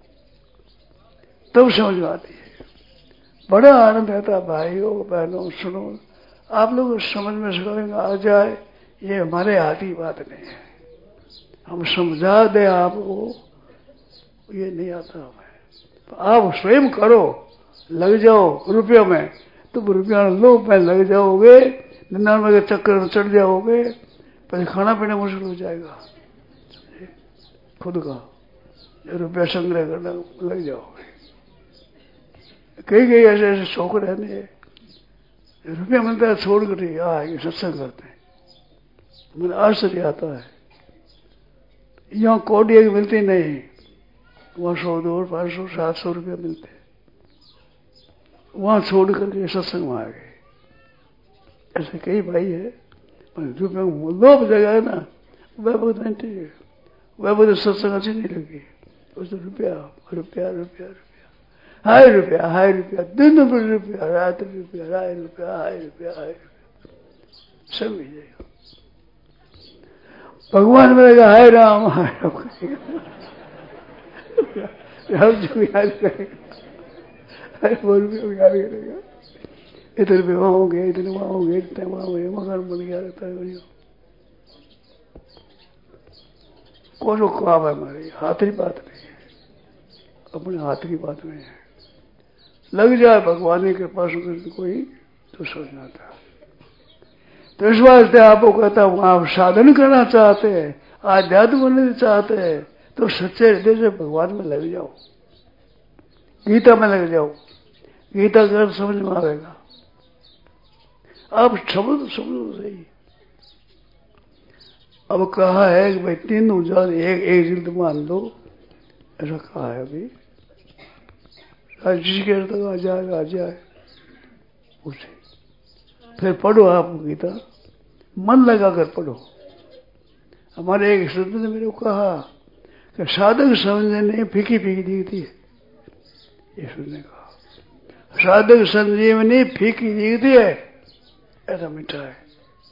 तब समझ में आती है। बड़ा आनंद रहता है भाइयों बहनों। सुनो, आप लोग समझ में सकेंगे आ जाए, ये हमारे हाथ की बात नहीं है। हम समझा दे आपको, ये नहीं आता हमें। तो आप स्वयं करो, लग जाओ रुपयों में, तो रुपया लोभ में लग जाओगे, निन्यानवे के चक्कर में चढ़ जाओगे, फिर खाना पीना मुश्किल हो जाएगा खुद का। रुपया संग्रह करना लग जाओगे। कई कई ऐसे ऐसे शौक रहने हैं, रुपया मिलता है छोड़ कर आगे सत्संग करते हैं। मुझे आश्चर्य आता है, यहाँ कोडी एक मिलती नहीं, वहां सौ दो पांच सौ सात सौ रुपया मिलते हैं, वहां छोड़ करके सत्संग में आ गए। ऐसे कई भाई है, रुपया लोभ जगह है ना, वह बहुत नहीं ठीक है, वह बहुत सत्संग अच्छी नहीं लगी। उस रुपया रुपया रुपया रुपया हाय रुपया हाय रुपया, दिन भर रुपया, रात रुपया, हाय रुपया हाय रुपया हाय रुपया, सब मिल जाएगा। भगवान मिलेगा हाय राम हाय राम करेगा, राम जी को याद करेगा, हाय वो रुपया को याद करेगा। इतने रुपये वहां हो गए, इतने वहां हो गए, इतने वहां हो गए, मकान बन गया रहता है। कौन काम है हमारी, हाथ की बात नहीं है, अपने हाथ की बात नहीं है। लग जाए भगवान के पास कोई तो सोचना था। तो इस वास्ते आपको कहता हूं, आप साधन करना चाहते हैं, आध्यात्म बनना चाहते हैं, तो सच्चे हृदय से भगवान में लग जाओ, गीता में लग जाओ। गीता का अर्थ समझ में आएगा, आप समझ समझो सही। अब कहा है कि भाई तीनों जान एक एक जिल्द मान लो, ऐसा कहा है अभी। जिसके तक आ जाएगा आ जाए उसे, फिर पढ़ो आप गीता, मन लगा कर पढ़ो। हमारे एक संत ने मेरे को कहा कि साधक समझने फीकी फीकी दिखती है, ये सुनने का साधक संजीवनी फीकी दिखती है, ऐसा मीठा है।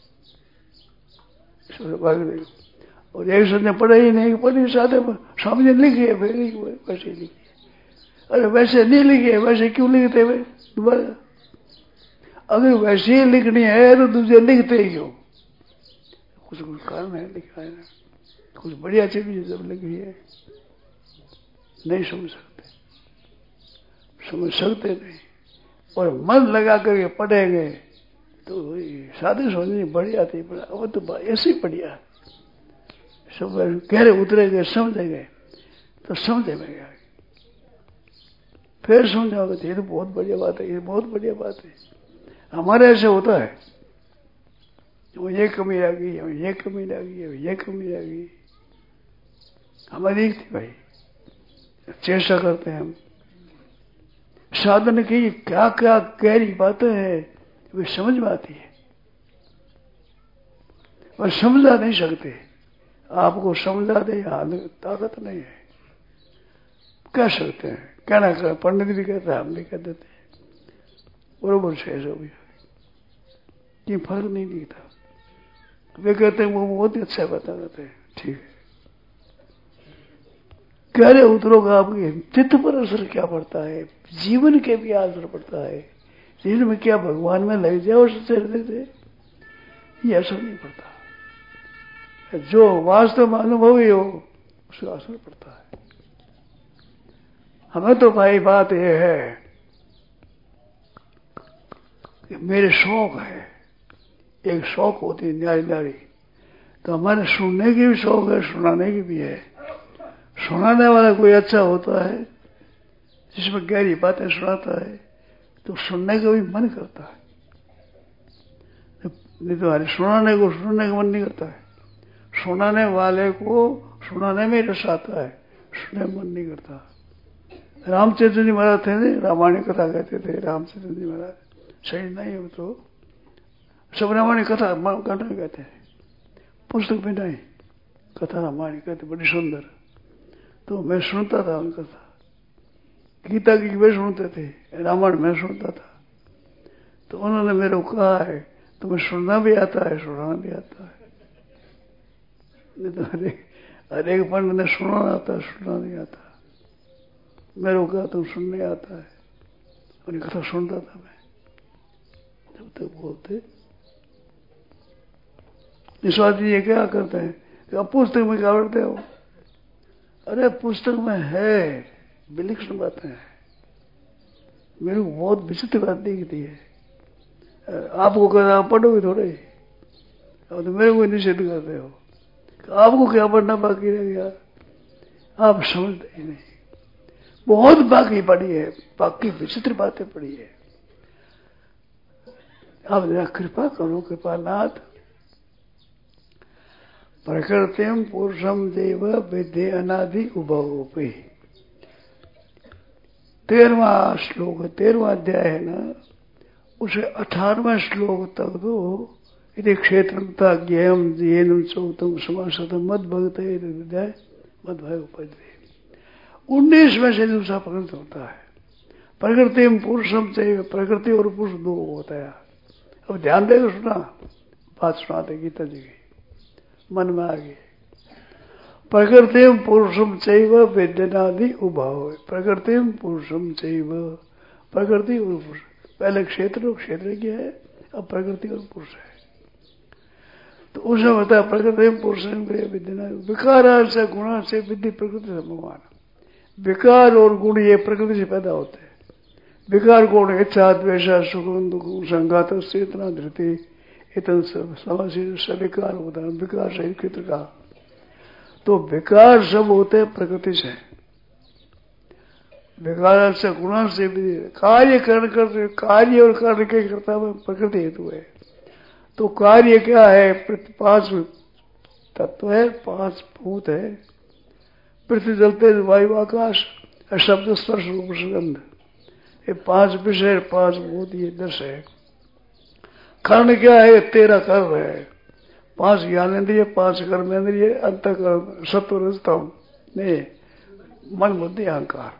और एक संत ने पढ़ा ही नहीं, पढ़ी साधक समझे लिखी है, फिर वैसे लिखी। अरे वैसे नहीं लिखे, वैसे क्यों लिखते भाई दोबारा? अगर वैसे ही लिखनी है तो दूसरे लिखते ही हो, कुछ कुछ कारण है लिखा है ना, कुछ बढ़िया चीज जब लिखी है नहीं समझ सकते, समझ सकते नहीं। और मन लगा करके पढ़ेंगे तो साधु समझनी बढ़िया थी, वो तो ऐसे ही बढ़िया सब गहरे उतरेंगे, समझेंगे तो समझे में गया, फिर समझाओगे ये तो बहुत बढ़िया बात है, ये बहुत बढ़िया बात है। हमारे ऐसे होता है, वो ये कमी रह गई, हमें ये कमी रह गई, हमें ये कमी रह गई, हमारी थी भाई। चेष्टा करते हैं हम, साधन की क्या क्या गहरी बातें हैं वे समझ में आती है, और समझा नहीं सकते। आपको समझा दे हाल ताकत नहीं है, कह सकते हैं, कहना कर, पंडित भी कहते हैं, हम भी कह देते हैं, बरोबर से ऐसा भी ये फर्क नहीं दिखता। वे कहते हैं वो बहुत ही अच्छा बता देते हैं, ठीक है। कह रहे उतरोगा, आपके चित्त पर असर क्या पड़ता है, जीवन के भी असर पड़ता है, जीवन में क्या भगवान में लग जाए और सच्चे हृदय से, ये असर नहीं पड़ता। जो वास्तव में अनुभवी हो उसका असर पड़ता है। हमें तो भाई बात यह है कि मेरे शौक है, एक शौक होती है न्यारी न्यारी, तो हमारे सुनने की भी शौक है, सुनाने की भी है। सुनाने वाला कोई अच्छा होता है जिसमें गहरी बातें सुनाता है तो सुनने का भी मन करता है, नहीं तो अरे सुनाने को सुनने का मन नहीं करता है। सुनाने वाले को सुनाने में रस आता है, सुनने में मन नहीं करता। रामचंद्र जी महाराज थे ना, रामायण कथा कहते थे रामचंद्र जी महाराज, सही नहीं हो तो सब रामायण कथा कहते कहते हैं, पुस्तक में नहीं, कथा रामायण कहते बड़ी सुंदर। तो मैं सुनता था उनकी कथा, गीता की वे सुनते थे, रामायण मैं सुनता था। तो उन्होंने मेरे को कहा है तुम्हें सुनना भी आता है, सुनाना भी आता है। नहीं तो हर एक हर एक पंडित ने सुनाना आता, सुनना नहीं आता। मेरे को कहा तुम सुनने आता है, उन्हें कथा सुनता था मैं जब तक बोलते। निस्वाद जी ये क्या करते हैं कि पुस्तक में क्या पढ़ते हो? अरे पुस्तक में है विलक्षण बातें हैं। मेरे को बहुत विचित्र बात दिखती है। आपको कहते आप पढ़ोगे थोड़े, अब तो मेरे को निषेध करते हो। आपको क्या पढ़ना बाकी रह गया? आप समझते ही नहीं। बहुत बाकी पड़ी है, बाकी विचित्र बातें पड़ी है। आप जरा कृपा करो कृपानाथ। प्रकृतिम पुरुषम देव विद्य अनादि उभवोपि। तेरहवा श्लोक, तेरहवा अध्याय है ना, उसे अठारहवें श्लोक तक तो यदि क्षेत्र था ज्ञेयम येन चौतम समासतम मद भगत हृदय मद भय उपद्रे। उन्नीस में से दूसरा प्रकृति होता है। प्रकृति में पुरुषम चाहिए, प्रकृति और पुरुष दो होता है। अब ध्यान देकर सुना, बात सुनाते गीता जी की, मन में आ गई। प्रकृति में पुरुषम चाहिए वेदनादि उभाव। प्रकृति में पुरुषम चाहिए, प्रकृति और पुरुष। पहले क्षेत्र और क्षेत्र क्या है, अब प्रकृति और पुरुष है। तो उसमें बताया प्रकृति में पुरुष विद्या विकार से गुणा से विधि प्रकृति से भगवान। विकार और गुण ये प्रकृति से पैदा होते हैं। विकार गुण इच्छा द्वेषा सुख दुख संघात चेतना धृति इतन सब विकार होता है। विकार से क्षेत्र का तो विकार सब होते हैं प्रकृति से। विकार से गुणा से कार्य कर्ण करते, कार्य और कार्य के करता प्रकृति हेतु है। तो कार्य क्या है? पांच तत्व है, पांच भूत है, पृथ्वी जल तेज वायु आकाश, शब्द स्पर्श रूप सुगंध, ये पांच विषय, पांच भूत, ये दस है। कर्ण क्या है? तेरह कर्म है, पांच ज्ञानेन्द्रिय, पांच कर्मेंद्रिय, अंतःकरण, सत्व रजतम, नहीं मन बुद्धि अहंकार,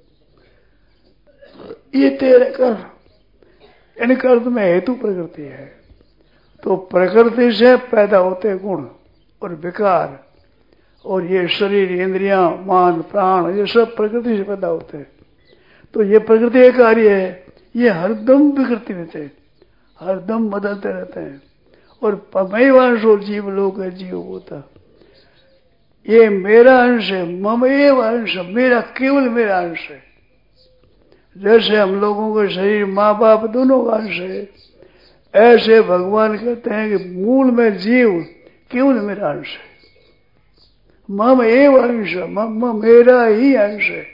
ये तेरह कर्म। इन कर्म में हेतु प्रकृति है। तो प्रकृति से पैदा होते गुण और विकार, और ये शरीर इंद्रियां मान प्राण ये सब प्रकृति से पैदा होते हैं। तो ये प्रकृति एक कार्य है, ये हरदम विकृति रहते हैं, हरदम बदलते रहते हैं। और पमैवांश और जीव लोग है, जीव होता ये मेरा अंश है, मम एव अंश, मेरा केवल मेरा अंश है। जैसे हम लोगों का शरीर माँ बाप दोनों का अंश है, ऐसे भगवान कहते हैं कि मूल में जीव केवल मेरा अंश है। मम एव अंश, मम मेरा ही अंश है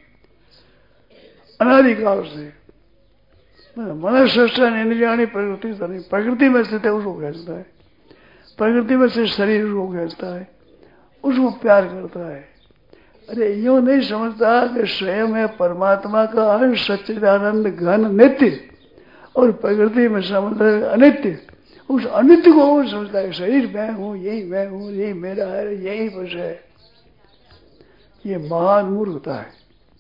अनादिकाल से। मनस्सृष्टा इंद्रियाणि प्रकृति नहीं, प्रकृति में स्थित है उसको खेचता है, प्रकृति में से शरीर उसको खेचता है, उसको प्यार करता है। अरे यूं नहीं समझता कि स्वयं है परमात्मा का अंश सच्चिदानंद घन नित्य और प्रकृति में समुद्र अनित्य। उस अनित्य को वो समझता है शरीर मैं हूं, यही मैं हूं, यही मेरा है, यही बस है। ये महान मूर्खता है।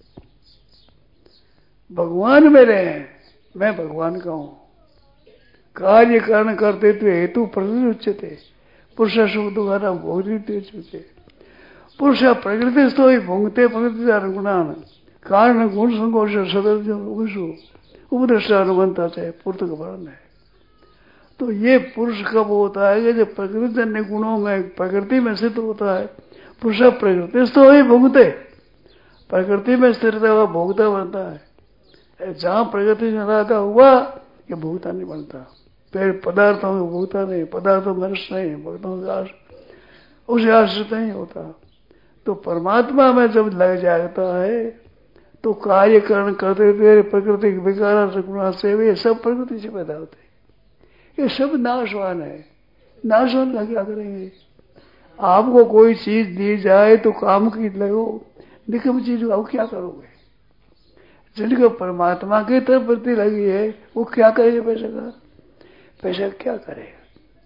भगवान मेरे हैं, मैं भगवान का हूं। कार्य कारण करते तो हेतु प्रकृति उच्चते पुरुष सुख दुखाना भोगते उच्चते। पुरुष प्रकृति तो ही भोंगते प्रकृति गुणान कारण गुण संकोच सदस्य उपदृष्टा अनुबंधता से पूर्त का वर्ण है। तो ये पुरुष कब होता है कि जब प्रकृति जन्य गुणों में प्रकृति में स्थित होता है। पुरुष प्रकृति तो ही भोगते, प्रकृति में स्थिरता हुआ भोगता बनता है। जहां प्रकृति से रहता हुआ ये भोगता नहीं बनता। पेड़ पदार्थों में भोगता नहीं, पदार्थों में रस नहीं, भक्तों का उसे आश्रित नहीं होता। तो परमात्मा में जब लग जाता है तो कार्यकरण करते हुए प्रकृति के विकार से गुणा से वे सब प्रकृति से पैदा होते हैं। ये सब नाशवान है, नाशवान का क्या करेंगे? आपको कोई चीज दी जाए तो काम की लगो, निकम चीज आप क्या करोगे? जिनको परमात्मा की तरफ प्रति लगी है वो क्या करेगा? पैसे का पैसा क्या करेगा?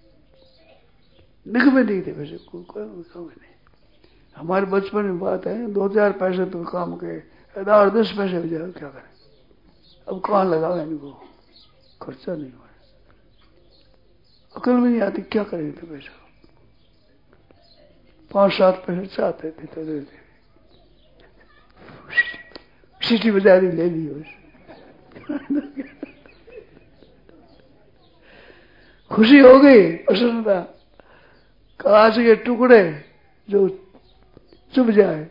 निकमे नहीं थे पैसे को, कोई काम नहीं। हमारे बचपन में बात है, दो चार पैसे तो काम के आठ दस पैसे बजाय क्या करें? अब कहाँ लगावे इनको? खर्चा नहीं हुआ, अकल में नहीं आती क्या करेंगे तो पैसा। पांच सात पैसे चाहते थे तो दे दे, सीटी बजा दी, ले ली। खुशी हो गई, प्रसन्नता। कांच के टुकड़े जो चुभ जाए,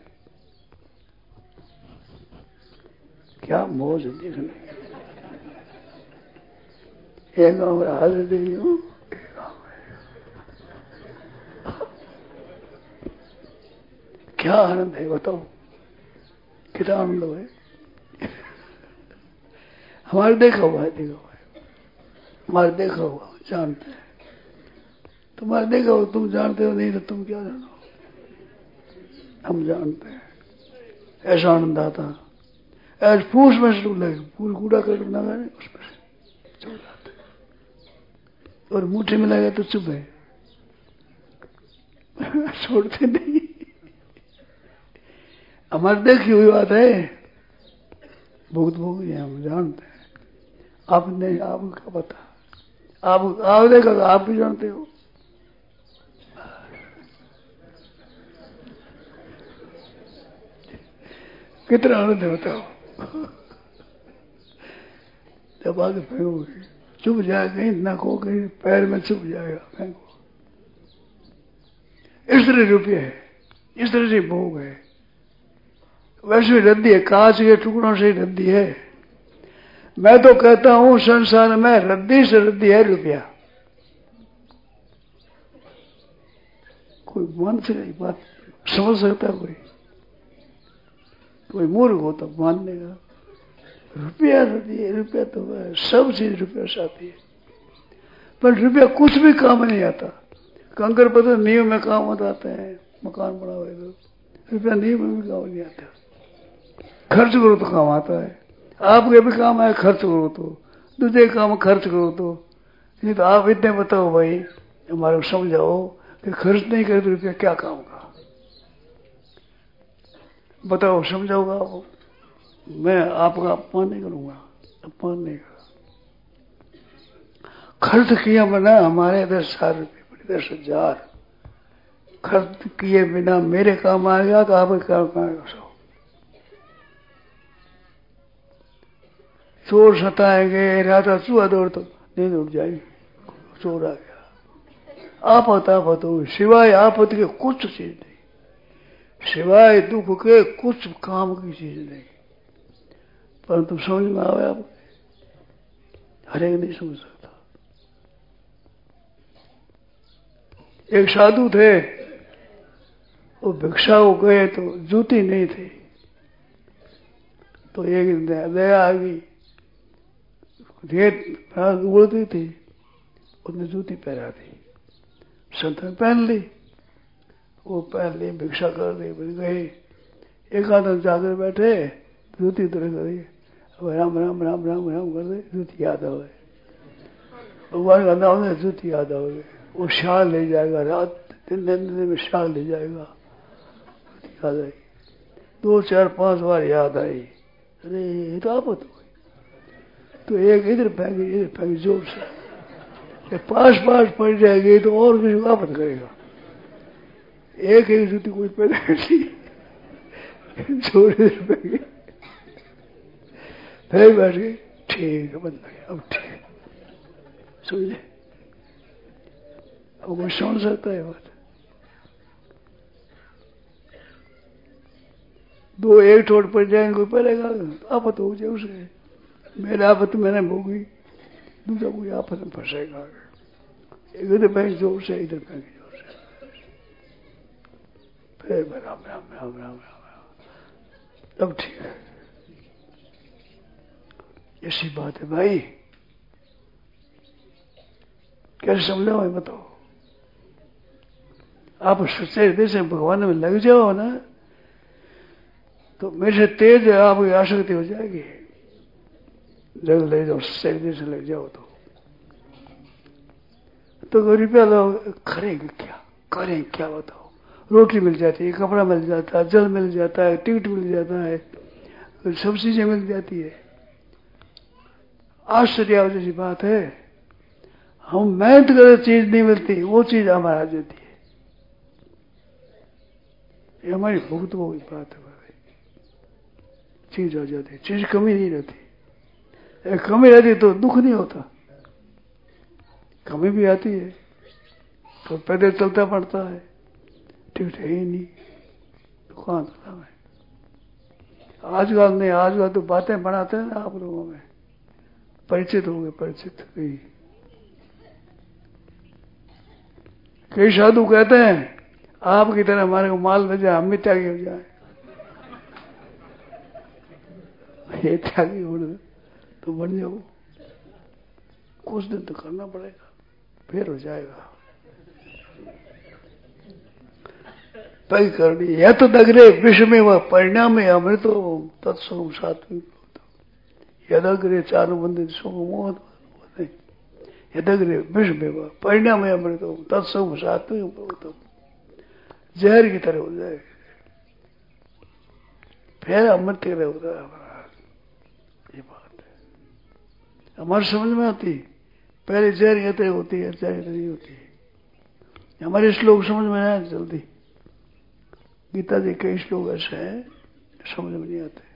क्या मौज देखने। एक गाँव में हाजिर दे रही हूँ, क्या आनंद है बताओ, कितना आनंद है। हमारे देखा हुआ है, देखा हुआ है, हमारे देखा हुआ जानते हैं। तुम्हारे देखा हो, तुम जानते हो, नहीं तो तुम क्या जानो, हम जानते हैं। ऐसा आनंद आता, ऐसे फूस में से लगे, फूल कूड़ा कर ना गए उसमें से चल जाते, और मुट्ठी में लगे तो चुप है, छोड़ते नहीं। हमारे देखी हुई बात है, भुगत भोगी है, हम जानते हैं। आप नहीं, आपको क्या पता, आप आप देखा तो आप भी जानते हो। कितना आनंद है बताओ। जब आगे फेंकोगे चुप जाएगा, कहीं ना को कहीं पैर में चुप जाएगा, फेंको। इस तरह रुपये है, इस तरह से भोग है। वैसे भी रद्दी है, कांच के टुकड़ों से ही रद्दी है। मैं तो कहता हूं संसार में रद्दी से रद्दी है रुपया। कोई मान से नहीं बात समझ सकता, कोई कोई मूर्ख हो तो मान लेगा। रुपया रद्दी है, रुपया तो है, सब चीज रुपया से आती है, पर रुपया कुछ भी काम नहीं आता। कंकर पत्थर नींव में काम आते हैं, मकान बना हुआ तो रुपया नींव में भी काम नहीं आता। खर्च करो तो काम आता है, आपके भी काम है, खर्च करो तो, दूसरे काम खर्च करो तो। नहीं तो आप इतने बताओ भाई, हमारे को समझाओ कि खर्च नहीं करे तो रुपया क्या काम का, बताओ, समझाओगा आप। मैं आपका अपमान नहीं करूंगा, अपमान नहीं करूंगा। खर्च किया बिना हमारे दस हजार रुपये, दस हजार खर्च किए बिना मेरे काम आएगा तो आपके काम आएगा। सो चोर सताएंगे, रात चूहा दौड़ तो नींद उठ जाएगी, चोर आ गया। आपत आपत हो, सिवाय आपत के कुछ चीज नहीं, सिवाय दुख के कुछ काम की चीज नहीं। परंतु समझ में आवे आप, हर एक नहीं समझ सकता। एक साधु थे, वो भिक्षा को गए तो जूती नहीं थी, तो एक दया आ गई, रेत उड़ती थी, उसने जूती पहना दी, संत ने पहन ली, वो पहन ली, भिक्षा कर दी, गए। एक आदमी जाकर बैठे, जूती तरह कर दी, राम राम राम राम राम कर दे, जूती याद आ गई। भगवान का नाम है, जूती याद आ गई। वो शाल ले जाएगा, रात दिन दिन में शाल ले जाएगा, याद आई। दो चार पांच बार याद आई, अरे ये तो आपत हो गई। तो एक इधर फेंकी, इधर फेंकी जोर से, पास पास पड़ जाएगी तो और किसी को आपत करेगा। एक एक जूती कोई पैदा कर ली, जोर इधर फेंकी, फिर बैठ गए, ठीक है बंद गया, अब ठीक समझे। अब कोई समझ सकता है बात। दो एक ठोट पड़ जाएंगे, कोई पड़ेगा, आपत हो जाए उसे, मेरे आपत मैंने भोगी, दूसरा कोई आपत में फंसेगा। इधर बैंक जोर से, इधर बैंक जोर से, फिर राम राम राम राम राम, अब ठीक है। ऐसी बात है भाई, कैसे समझाओ ये बताओ। आप सच्चे हृदय से भगवान में लग जाओ ना, तो मेरे से तेज आपकी आसक्ति हो जाएगी। जब ले जाओ, सच्चे हृदय से लग जाओ तो तो रुपया लोग करेंगे क्या, करें क्या बताओ। रोटी मिल जाती है, कपड़ा मिल जाता है, जल मिल जाता है, टिकट मिल जाता है, तो सब चीजें मिल जाती है। आश्चर्य जैसी बात है, हम मेहनत करे चीज नहीं मिलती, वो चीज हमारा आ जाती है। ये हमारी भुगत वो बात है, चीज आ जाती है, चीज कमी नहीं रहती। कमी रहती तो दुख नहीं होता, कमी भी आती है तो पैदल चलता पड़ता है, ठीक है ही नहीं तो कहां चला है। आजकल नहीं, आजकल तो बातें बनाते हैं ना आप लोगों में, परिचित हो गए, परिचित कई कई साधु कहते हैं आपकी तरह हमारे को माल भेजा, हम भी त्यागी हो जाए। ये त्यागी हो तो बन जाओ, कुछ दिन तो करना पड़ेगा, फिर हो जाएगा। तय करनी है तो दगरे विष में वह परिणाम है अमृतो तत्सोम सात्विक यदग्रे चारुबंदी सुख यदग्रे विष में वह परिणाम है अमृतो तत्सोम सात्विक जहर की तरह हो जाए, फिर अमृत की तरह होता है हमारा। ये बात है हमारी समझ में आती, पहले जहर की तरह होती है, जहर की तरह होती है। हमारे श्लोक समझ में नहीं आते जल्दी, गीता जी कई श्लोक ऐसे हैं समझ में नहीं आते।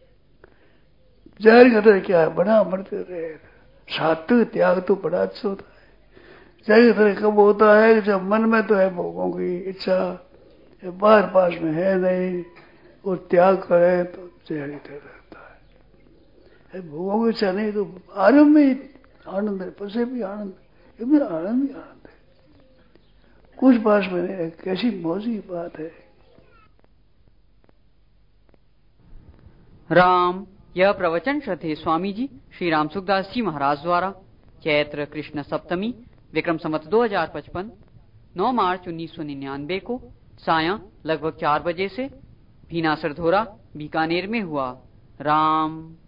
जहर का तरह क्या है, बड़ा अमृत रहे, सात्विक त्याग तो बड़ा अच्छा होता है। जहर का तरह कब होता है कि जब मन में तो है भोगों की इच्छा, बाहर पास में है नहीं, और त्याग करे तो जहर की तरह रहता है। भोगों की इच्छा नहीं तो आरंभ में आनंद है, पसे भी आनंद, इसमें आनंद ही आनंद है, कुछ पास में नहीं। कैसी मौजी बात है। राम। यह प्रवचन श्रद्धेय स्वामी जी श्री राम सुखदास जी महाराज द्वारा चैत्र कृष्ण सप्तमी विक्रम संवत दो हजार पचपन नौ मार्च उन्नीस सौ निन्यानवे को सायं लगभग चार बजे से भीना सरधोरा बीकानेर में हुआ। राम।